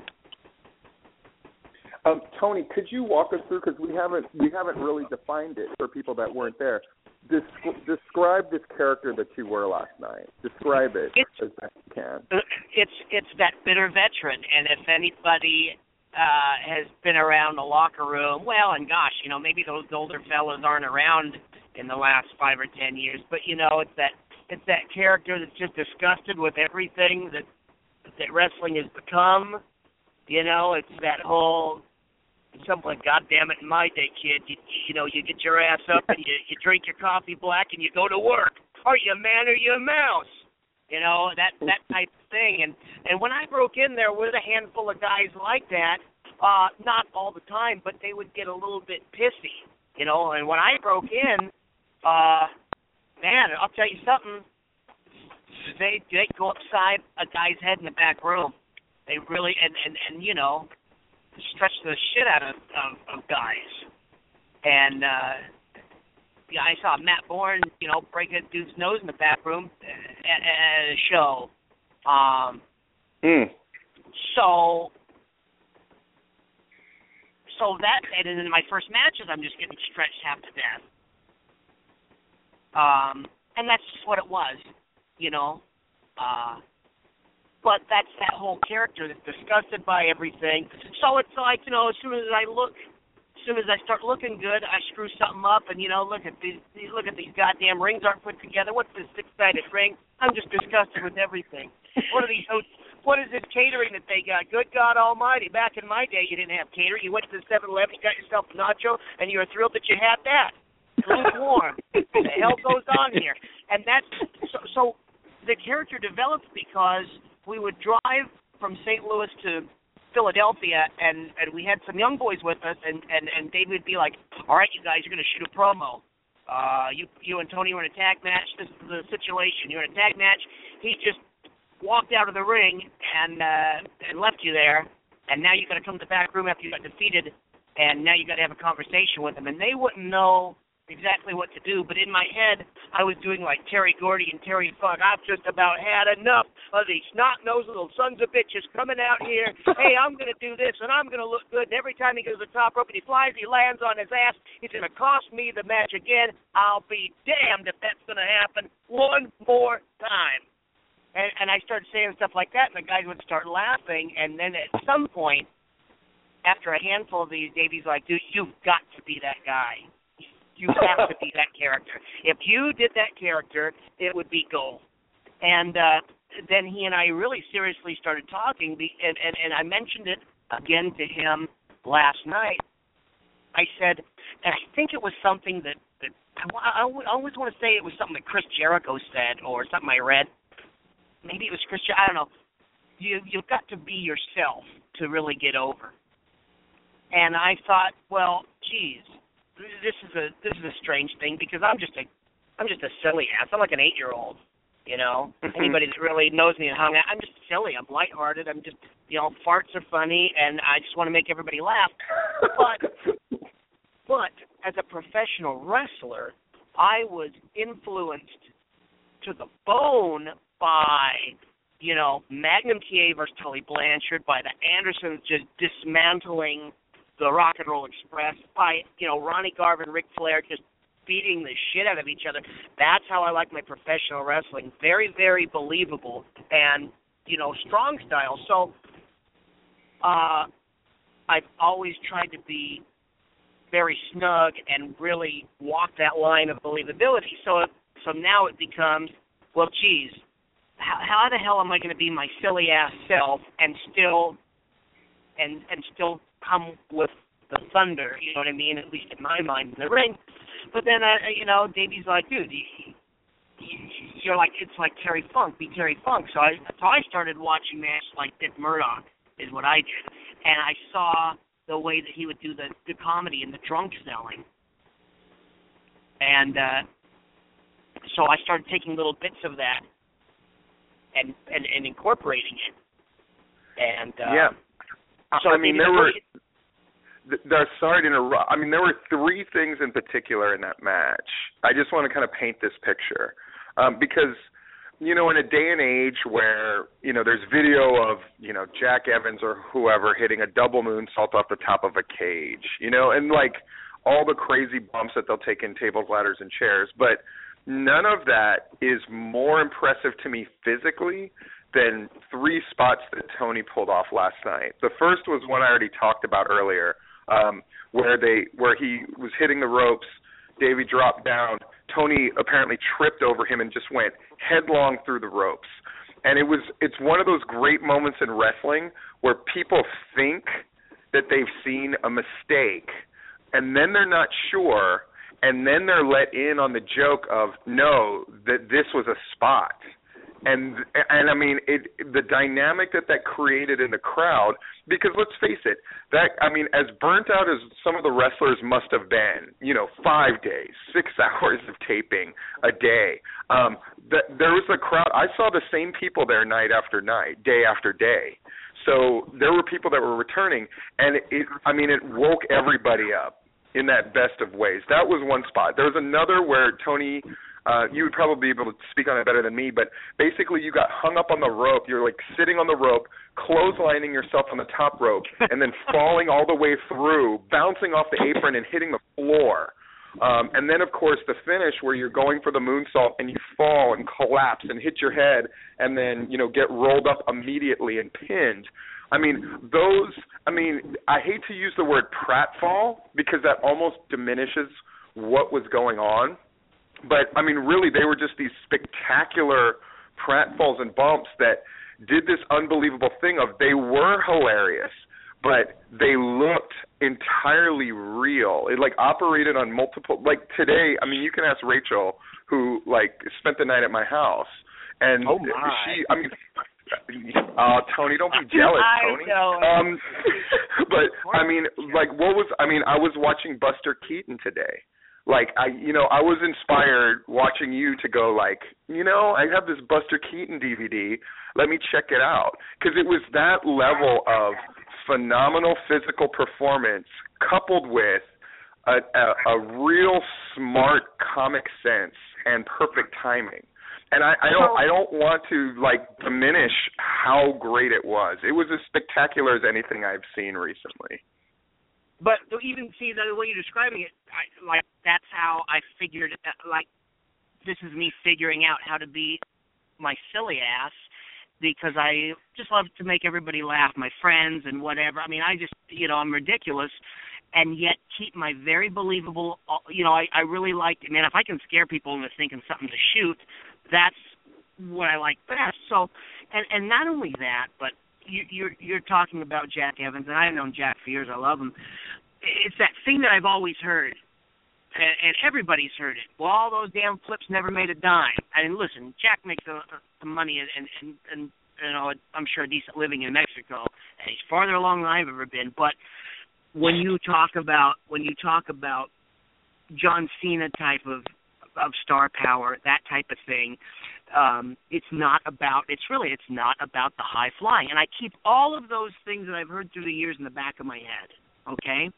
Um, Tony, could you walk us through, because we haven't we haven't really defined it for people that weren't there. Des- describe this character that you were last night. Describe it it's, as best you can. It's it's that bitter veteran, and if anybody uh, has been around the locker room, well, and gosh, you know, maybe those older fellas aren't around in the last five or ten years, but you know, it's that it's that character that's just disgusted with everything that that wrestling has become. You know, it's that whole. Something, God damn it, in my day, kid, you, you know, you get your ass up and you, you drink your coffee black and you go to work. Are you a man or are you a mouse? You know, that that type of thing. And and when I broke in there with a handful of guys like that, uh, not all the time, but they would get a little bit pissy, you know. And when I broke in, uh, man, I'll tell you something. They they go upside a guy's head in the back room. They really and and, and you know. stretch the shit out of, of, of guys. And uh, yeah, I saw Matt Bourne, you know, break a dude's nose in the back room at, at a show. Um, mm. So, so that, and in my first matches, I'm just getting stretched half to death. Um, and that's just what it was, you know. Uh, But that's that whole character that's disgusted by everything. So it's like, you know, as soon as I look, as soon as I start looking good, I screw something up, and you know, look at these, look at these goddamn rings aren't put together. What's this six-sided ring? I'm just disgusted with everything. What are these? What is this catering that they got? Good God Almighty! Back in my day, you didn't have catering. You went to the seven eleven, you got yourself a nacho, and you were thrilled that you had that. Lukewarm. What the hell goes on here? And that's so. So the character developed because we would drive from Saint Louis to Philadelphia, and, and we had some young boys with us, and, and, and Dave would be like, "All right, you guys, you're going to shoot a promo. Uh, you you and Tony were in a tag match. This is the situation. You're in a tag match." He just walked out of the ring and uh, and left you there, and now you got to come to the back room after you got defeated, and now you got to have a conversation with them, and they wouldn't know exactly what to do, but in my head, I was doing like Terry Gordy and Terry Funk. I've just about had enough of these snot-nosed little sons of bitches coming out here. Hey, I'm going to do this, and I'm going to look good, and every time he goes to the top rope and he flies, he lands on his ass. It's going to cost me the match again. I'll be damned if that's going to happen one more time. And, and I started saying stuff like that, and the guys would start laughing, and then at some point, after a handful of these, Davey's like, "Dude, you've got to be that guy. You have to be that character. If you did that character, it would be gold." And uh, then he and I really seriously started talking, and, and, and I mentioned it again to him last night, I said, and I think it was something that, that I, I always want to say it was something that Chris Jericho said or something I read. Maybe it was Chris Jericho. I don't know. You, you've got to be yourself to really get over. And I thought, well, geez, this is a this is a strange thing because I'm just a I'm just a silly ass. I'm like an eight-year-old, you know. Mm-hmm. Anybody that really knows me and hung out, I'm just silly. I'm lighthearted. I'm just, you know, farts are funny, and I just want to make everybody laugh. But but as a professional wrestler, I was influenced to the bone by, you know, Magnum T A versus Tully Blanchard, by the Andersons just dismantling the Rock and Roll Express, by, you know, Ronnie Garvin, Ric Flair just beating the shit out of each other. That's how I like my professional wrestling. Very, very believable and, you know, strong style. So uh, I've always tried to be very snug and really walk that line of believability. So so now it becomes, well, geez, how, how the hell am I going to be my silly ass self and still and and still come with the thunder? You know what I mean? At least in my mind, in the ring. But then, uh, you know, Davey's like, dude, you, you're like, it's like Terry Funk, be Terry Funk. So I so I started watching matches like Dick Murdoch is what I did, and I saw the way that he would do the, the comedy and the drunk selling. And uh, so I started taking little bits of that and and, and incorporating it. And uh, yeah, so I mean there were. There, sorry to interrupt. I mean, there were three things in particular in that match. I just want to kind of paint this picture um, because, you know, in a day and age where, you know, there's video of, you know, Jack Evans or whoever hitting a double moonsault off the top of a cage, you know, and like all the crazy bumps that they'll take in tables, ladders, and chairs. But none of that is more impressive to me physically than three spots that Tony pulled off last night. The first was one I already talked about earlier. Um, where they where he was hitting the ropes, Davey dropped down, Tony apparently tripped over him and just went headlong through the ropes. And it was it's one of those great moments in wrestling where people think that they've seen a mistake and then they're not sure and then they're let in on the joke of no, that this was a spot. And and I mean it, the dynamic that that created in the crowd, because let's face it, that I mean as burnt out as some of the wrestlers must have been, you know, five days, six hours of taping a day. Um, that there was a crowd. I saw the same people there night after night, day after day. So there were people that were returning, and it, it I mean it woke everybody up in that best of ways. That was one spot. There was another where Tony. Uh, you would probably be able to speak on it better than me, but basically you got hung up on the rope. You're like sitting on the rope, clotheslining yourself on the top rope, and then falling all the way through, bouncing off the apron and hitting the floor. Um, and then, of course, the finish where you're going for the moonsault and you fall and collapse and hit your head and then, you know, get rolled up immediately and pinned. I mean, those, I mean, I hate to use the word pratfall because that almost diminishes what was going on. But, I mean, really, they were just these spectacular pratfalls and bumps that did this unbelievable thing of they were hilarious, but they looked entirely real. It, like, operated on multiple – like, today, I mean, you can ask Rachel, who, like, spent the night at my house. And oh my. she – I mean – Oh, Tony, don't be jealous, Tony. Um, but, I mean, like, what was – I mean, I was watching Buster Keaton today. Like, I, you know, I was inspired watching you to go like, you know, I have this Buster Keaton D V D. Let me check it out. Because it was that level of phenomenal physical performance coupled with a, a, a real smart comic sense and perfect timing. And I, I don't I don't want to, like, diminish how great it was. It was as spectacular as anything I've seen recently. But to even see the way you're describing it, I, like that's how I figured. Like this is me figuring out how to be my silly ass because I just love to make everybody laugh, my friends and whatever. I mean, I just you know I'm ridiculous, and yet keep my very believable. You know, I, I really like. Man, if I can scare people into thinking something to shoot, that's what I like best. So, and and not only that, but. You, you're you're talking about Jack Evans, and I've known Jack for years. I love him, it's that thing that I've always heard, and, and everybody's heard it. Well, all those damn flips never made a dime. I mean, listen, Jack makes a, a, some money and, and, and, you know, I'm sure a decent living in Mexico, and he's farther along than I've ever been. But when you talk about when you talk about John Cena type of of star power, that type of thing, um, it's not about. It's really it's not about the high flying. And I keep all of those things that I've heard through the years in the back of my head. Okay.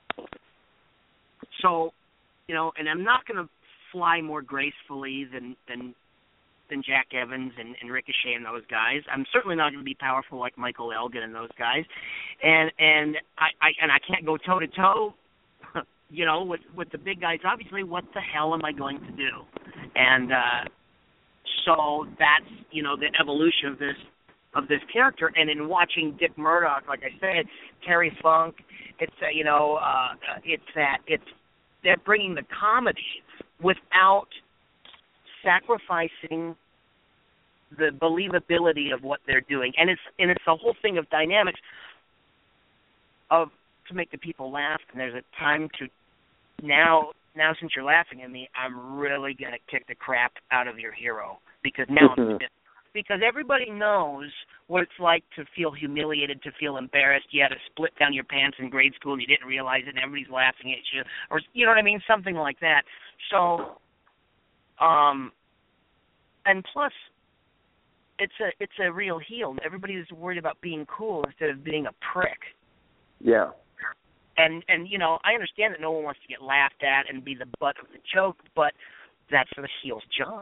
So, you know, and I'm not going to fly more gracefully than than. than Jack Evans and, and Ricochet and those guys. I'm certainly not going to be powerful like Michael Elgin and those guys. And and I, I and I can't go toe to toe, you know, with with the big guys. Obviously, what the hell am I going to do? And uh, so that's, you know, the evolution of this of this character. And in watching Dick Murdoch, like I said, Terry Funk, it's uh, you know, uh, it's that it's they're bringing the comedy without sacrificing the believability of what they're doing, and it's and it's a whole thing of dynamics of to make the people laugh. And there's a time to now now since you're laughing at me, I'm really gonna kick the crap out of your hero because now I'm pissed. Because everybody knows what it's like to feel humiliated, to feel embarrassed. You had to split down your pants in grade school and you didn't realize it, and everybody's laughing at you, or you know what I mean, something like that. So. Um, and plus, it's a it's a real heel. Everybody's worried about being cool instead of being a prick. Yeah. And and you know, I understand that no one wants to get laughed at and be the butt of the joke, but that's the heel's job.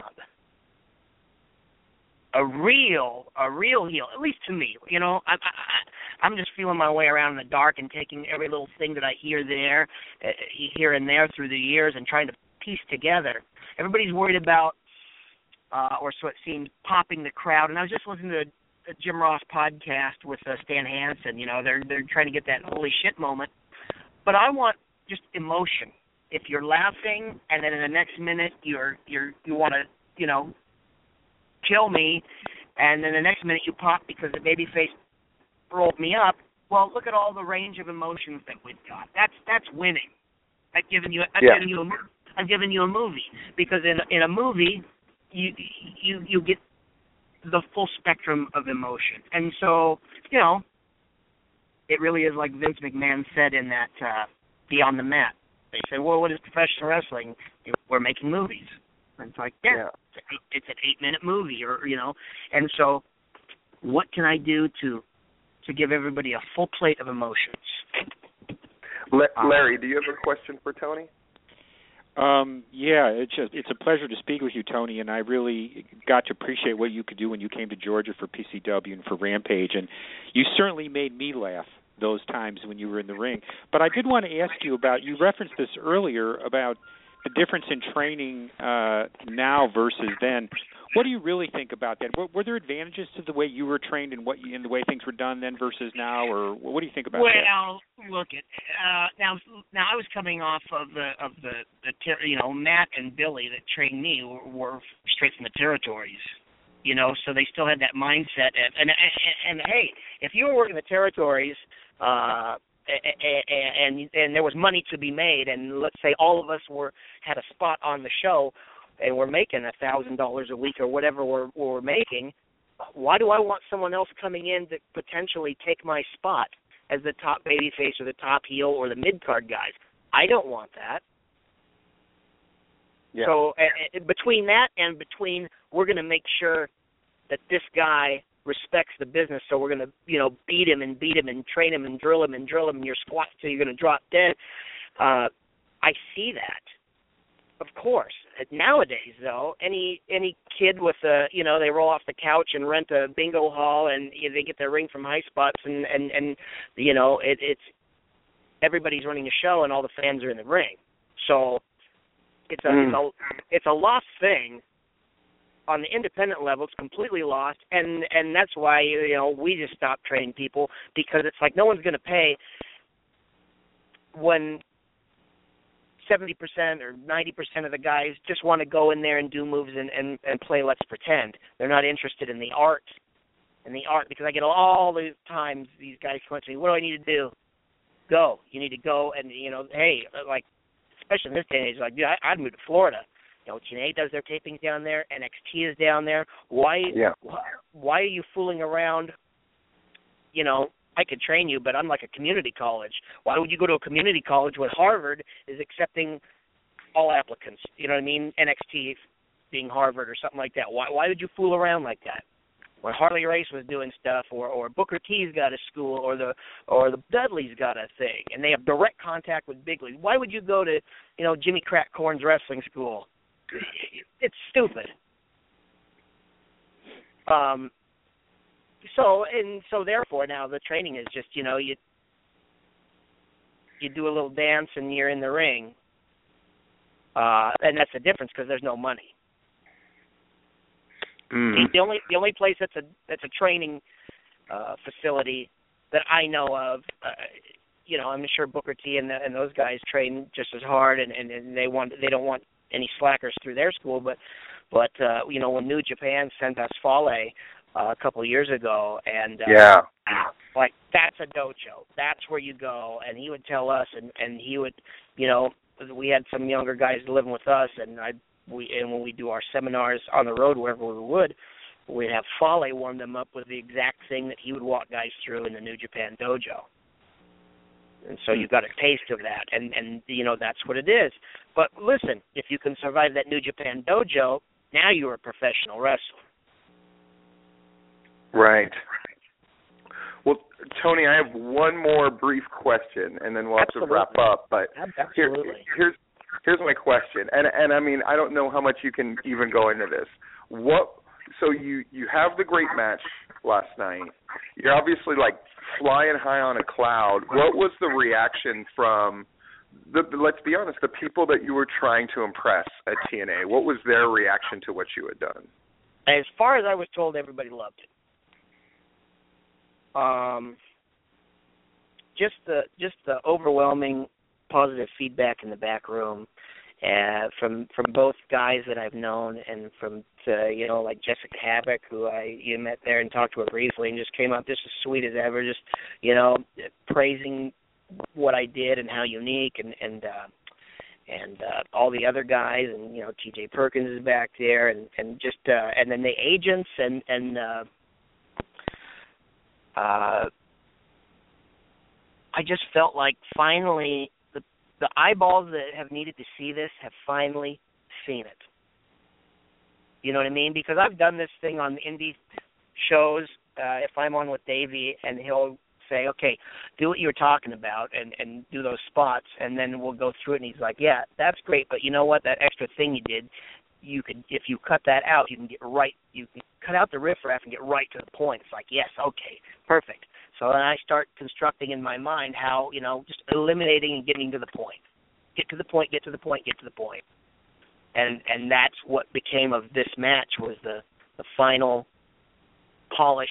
A real a real heel, at least to me. You know, I, I I'm just feeling my way around in the dark and taking every little thing that I hear there, uh, here and there through the years and trying to piece together. Everybody's worried about, uh, or so it seems, popping the crowd. And I was just listening to a, a Jim Ross podcast with uh, Stan Hansen. You know, they're they're trying to get that holy shit moment. But I want just emotion. If you're laughing and then in the next minute you're you're you want to you know kill me, and then the next minute you pop because the babyface rolled me up. Well, look at all the range of emotions that we've got. That's that's winning. I've given you I've yeah. given you a I've given you a movie, because in in a movie you you you get the full spectrum of emotion. And so, you know, it really is like Vince McMahon said in that uh, Beyond the Mat. They say, well, what is professional wrestling? We're making movies. And it's like, yeah, yeah. It's, eight, it's an eight-minute movie, or you know. And so, what can I do to to give everybody a full plate of emotions? La- Larry, do you have a question for Tony? Um, yeah, it's just it's a pleasure to speak with you, Tony, and I really got to appreciate what you could do when you came to Georgia for P C W and for Rampage, and you certainly made me laugh those times when you were in the ring. But I did want to ask you about, you referenced this earlier about the difference in training uh, now versus then. What do you really think about that? Were, were there advantages to the way you were trained and what you, and the way things were done then versus now, or what do you think about well, that? Well, look, at uh, now now I was coming off of the of the, the ter- you know Matt and Billy that trained me were, were straight from the territories, you know, so they still had that mindset. And and, and, and hey, if you were working the territories, uh, and, and and there was money to be made, and let's say all of us were had a spot on the show, and we're making a thousand dollars a week or whatever we're, we're making, why do I want someone else coming in to potentially take my spot as the top babyface or the top heel or the mid-card guys? I don't want that. Yeah. So uh, between that and between we're going to make sure that this guy respects the business, so we're going to, you know, beat him and beat him and train him and drill him and drill him and you're squat till you're going to drop dead. Uh, I see that. Of course. Nowadays, though, any any kid with a, you know, they roll off the couch and rent a bingo hall and you know, they get their ring from High Spots and, and, and you know, it, it's everybody's running a show and all the fans are in the ring. So it's a, mm. it's a, it's a lost thing. On the independent level, it's completely lost, and, and that's why, you know, we just stopped training people, because it's like no one's going to pay when seventy percent or ninety percent of the guys just want to go in there and do moves and, and, and play Let's Pretend. They're not interested in the art, in the art, because I get all the times these guys come up to me, what do I need to do? go. You need to go and, you know, hey, like, especially in this day and age, like, dude, I, I'd move to Florida. You know, T N A does their tapings down there. N X T is down there. Why, yeah. why, why are you fooling around? You know, I could train you, but I'm like a community college. Why would you go to a community college when Harvard is accepting all applicants? You know what I mean? N X T being Harvard or something like that. Why why would you fool around like that? When Harley Race was doing stuff, or, or Booker T's got a school, or the or the Dudleys got a thing, and they have direct contact with big leagues. Why would you go to, you know, Jimmy Crackcorn's wrestling school? It's stupid. Um. So and so therefore now the training is just, you know, you you do a little dance and you're in the ring, uh, and that's the difference because there's no money. Mm. The only the only place that's a that's a training uh, facility that I know of, uh, you know, I'm sure Booker T and the, and those guys train just as hard, and, and, and they want they don't want any slackers through their school. But but uh, you know, when New Japan sent us Fale uh, a couple of years ago, and uh, yeah, like that's a dojo. That's where you go. And he would tell us, and and he would, you know, we had some younger guys living with us, and I. We and when we do our seminars on the road, wherever we would, we'd have Fale warm them up with the exact thing that he would walk guys through in the New Japan dojo. And so you got a taste of that, and and you know that's what it is. But listen, if you can survive that New Japan dojo, now you're a professional wrestler. Right. Well, Tony, I have one more brief question, and then we'll have Absolutely. to wrap up. But here, Absolutely. here's. Here's my question, and and I mean I don't know how much you can even go into this. What? So you you have the great match last night. You're obviously like flying high on a cloud. What was the reaction from the? Let's be honest, the people that you were trying to impress at T N A. What was their reaction to what you had done? As far as I was told, everybody loved it. Um, just the just the overwhelming positive feedback in the back room, uh, from from both guys that I've known, and from to, you know, like Jessica Havoc, who I you met there and talked to her briefly, and just came up just as sweet as ever, just, you know, praising what I did and how unique, and and uh, and uh, all the other guys, and you know, T J Perkins is back there, and and just uh, and then the agents and and uh, uh, I just felt like finally. The eyeballs that have needed to see this have finally seen it. You know what I mean? Because I've done this thing on indie shows. Uh, if I'm on with Davey, and he'll say, "Okay, do what you were talking about, and, and do those spots," and then we'll go through it, and he's like, "Yeah, that's great, but you know what? That extra thing you did, you could, if you cut that out, you can get right. You can cut out the riffraff and get right to the point." It's like, yes, okay, perfect. So then I start constructing in my mind how, you know, just eliminating and getting to the point. Get to the point, get to the point, get to the point. And and that's what became of this match, was the, the final polished,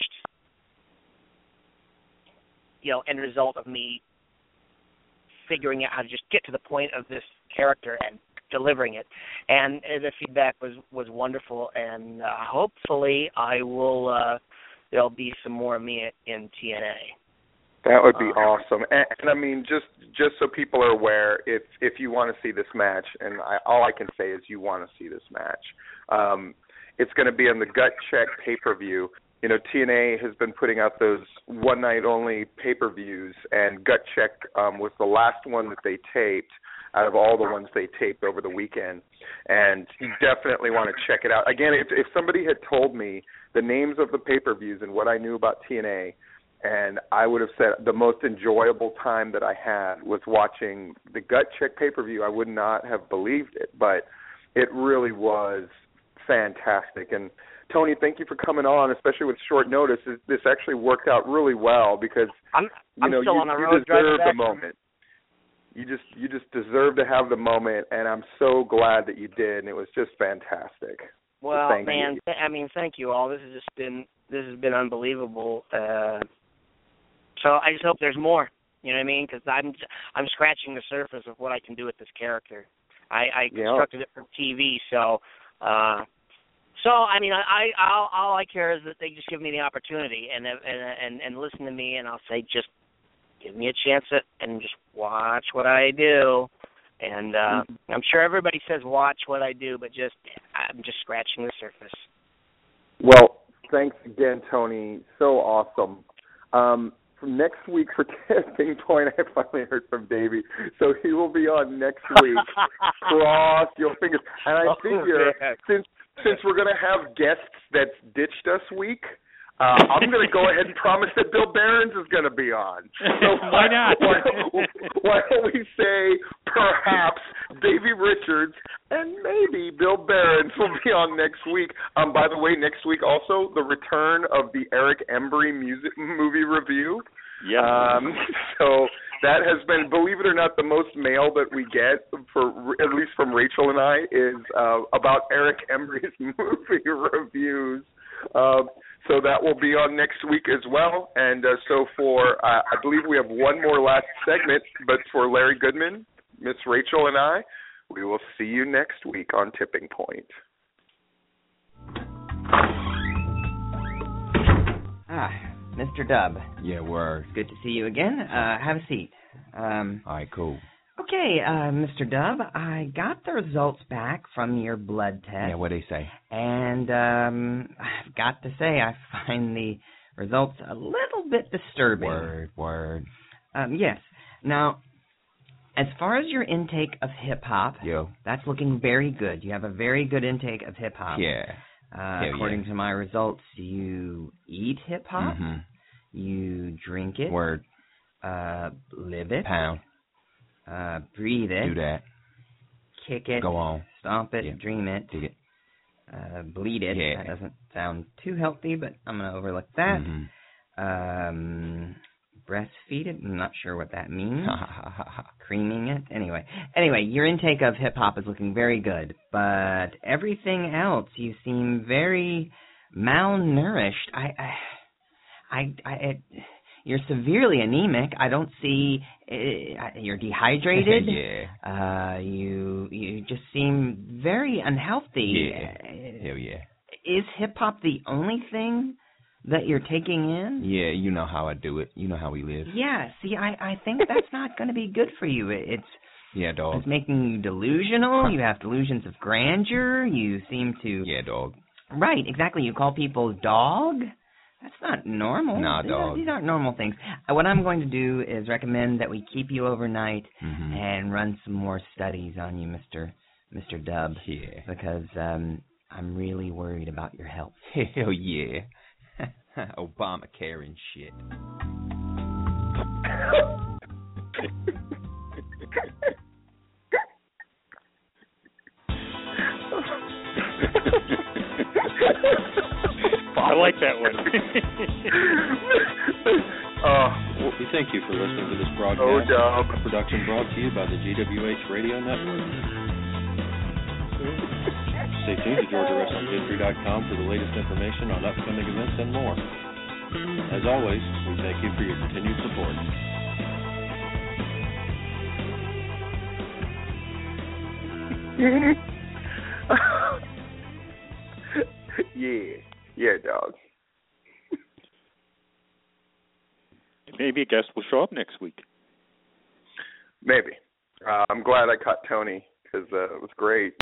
you know, end result of me figuring out how to just get to the point of this character and delivering it. And uh, the feedback was, was wonderful, and uh, hopefully I will... Uh, there'll be some more of me in T N A. That would be um, awesome. And, and I mean, just just so people are aware, if if you want to see this match, and I, all I can say is you want to see this match, um, it's going to be on the Gut Check pay-per-view. You know, T N A has been putting out those one-night-only pay-per-views, and Gut Check um, was the last one that they taped out of all the ones they taped over the weekend. And you definitely want to check it out. Again, if, if somebody had told me the names of the pay-per-views and what I knew about T N A, and I would have said the most enjoyable time that I had was watching the Gut Check pay-per-view, I would not have believed it. But it really was fantastic. And Tony, thank you for coming on, especially with short notice. This actually worked out really well because I'm, you I'm know still you, on the you road deserve back the moment. You just you just deserve to have the moment, and I'm so glad that you did, and it was just fantastic. Well, so man, you. th- I mean, thank you all. This has just been this has been unbelievable. Uh, so I just hope there's more. You know what I mean? Because I'm I'm scratching the surface of what I can do with this character. I, I constructed yeah. it for T V, so uh, so I mean, I, I all, all I care is that they just give me the opportunity and and and and listen to me, and I'll say just give me a chance at, and just watch what I do. And uh, mm-hmm. I'm sure everybody says watch what I do, but just I'm just scratching the surface. Well, thanks again, Tony. So awesome. Um, for next week for Tipping Point, I finally heard from Davey, so he will be on next week. Cross your fingers. And I Oh, figure man. since since we're going to have guests that's ditched us week, uh, I'm going to go ahead and promise that Bill Behrens is going to be on. So Why not? Why, why don't we say perhaps Davey Richards and maybe Bill Behrens will be on next week. Um, by the way, next week also the return of the Eric Embry music movie review. Yeah. Um, so that has been, believe it or not, the most mail that we get, for at least from Rachel and I, is uh, about Eric Embry's movie reviews. Um, so that will be on next week as well. And uh, so for, uh, I believe we have one more last segment, but for Larry Goodman, Miss Rachel and I, we will see you next week on Tipping Point. Ah, Mister Dub. Yeah, word. Good to see you again. Uh, have a seat. Um, All right, cool. Okay, uh, Mister Dub, I got the results back from your blood test. Yeah, what they say? And um, I've got to say, I find the results a little bit disturbing. Word, word. Um, yes. Now, as far as your intake of hip-hop, Yo. that's looking very good. You have a very good intake of hip-hop. Yeah. Uh, Hell according yeah. to my results, you eat hip-hop, Mm-hmm. you drink it, Word. uh, live it, Pound. uh, breathe it, Do that. kick it, Go on. stomp it, Yeah. dream it, Dig it. uh, bleed it. Yeah. That doesn't sound too healthy, but I'm going to overlook that. Mm-hmm. Um, breastfeed it. I'm not sure what that means. Creaming it. Anyway, anyway, your intake of hip hop is looking very good, but everything else, you seem very malnourished. I, I, I, I it, you're severely anemic. I don't see. Uh, you're dehydrated. Yeah. Uh, you, you just seem very unhealthy. Yeah. Hell yeah. Is hip hop the only thing that you're taking in? Yeah, you know how I do it. You know how we live. Yeah, see, I, I think that's not going to be good for you. It, it's Yeah, dog. it's making you delusional. You have delusions of grandeur. You seem to... Yeah, dog. Right, exactly. You call people dog? That's not normal. Nah, these dog. Are, these aren't normal things. Uh, what I'm going to do is recommend that we keep you overnight Mm-hmm. and run some more studies on you, Mister Mister Dub. Yeah. Because um, I'm really worried about your health. Hell yeah. Obamacare and shit. I like that one. uh, we thank you for listening to this broadcast. Oh, job. A production brought to you by the G W H Radio Network. Stay tuned to Georgia Wrestling History dot com for the latest information on upcoming events and more. As always, we thank you for your continued support. yeah. Yeah, dog. Maybe a guest will show up next week. Maybe. Uh, I'm glad I caught Tony because uh, it was great.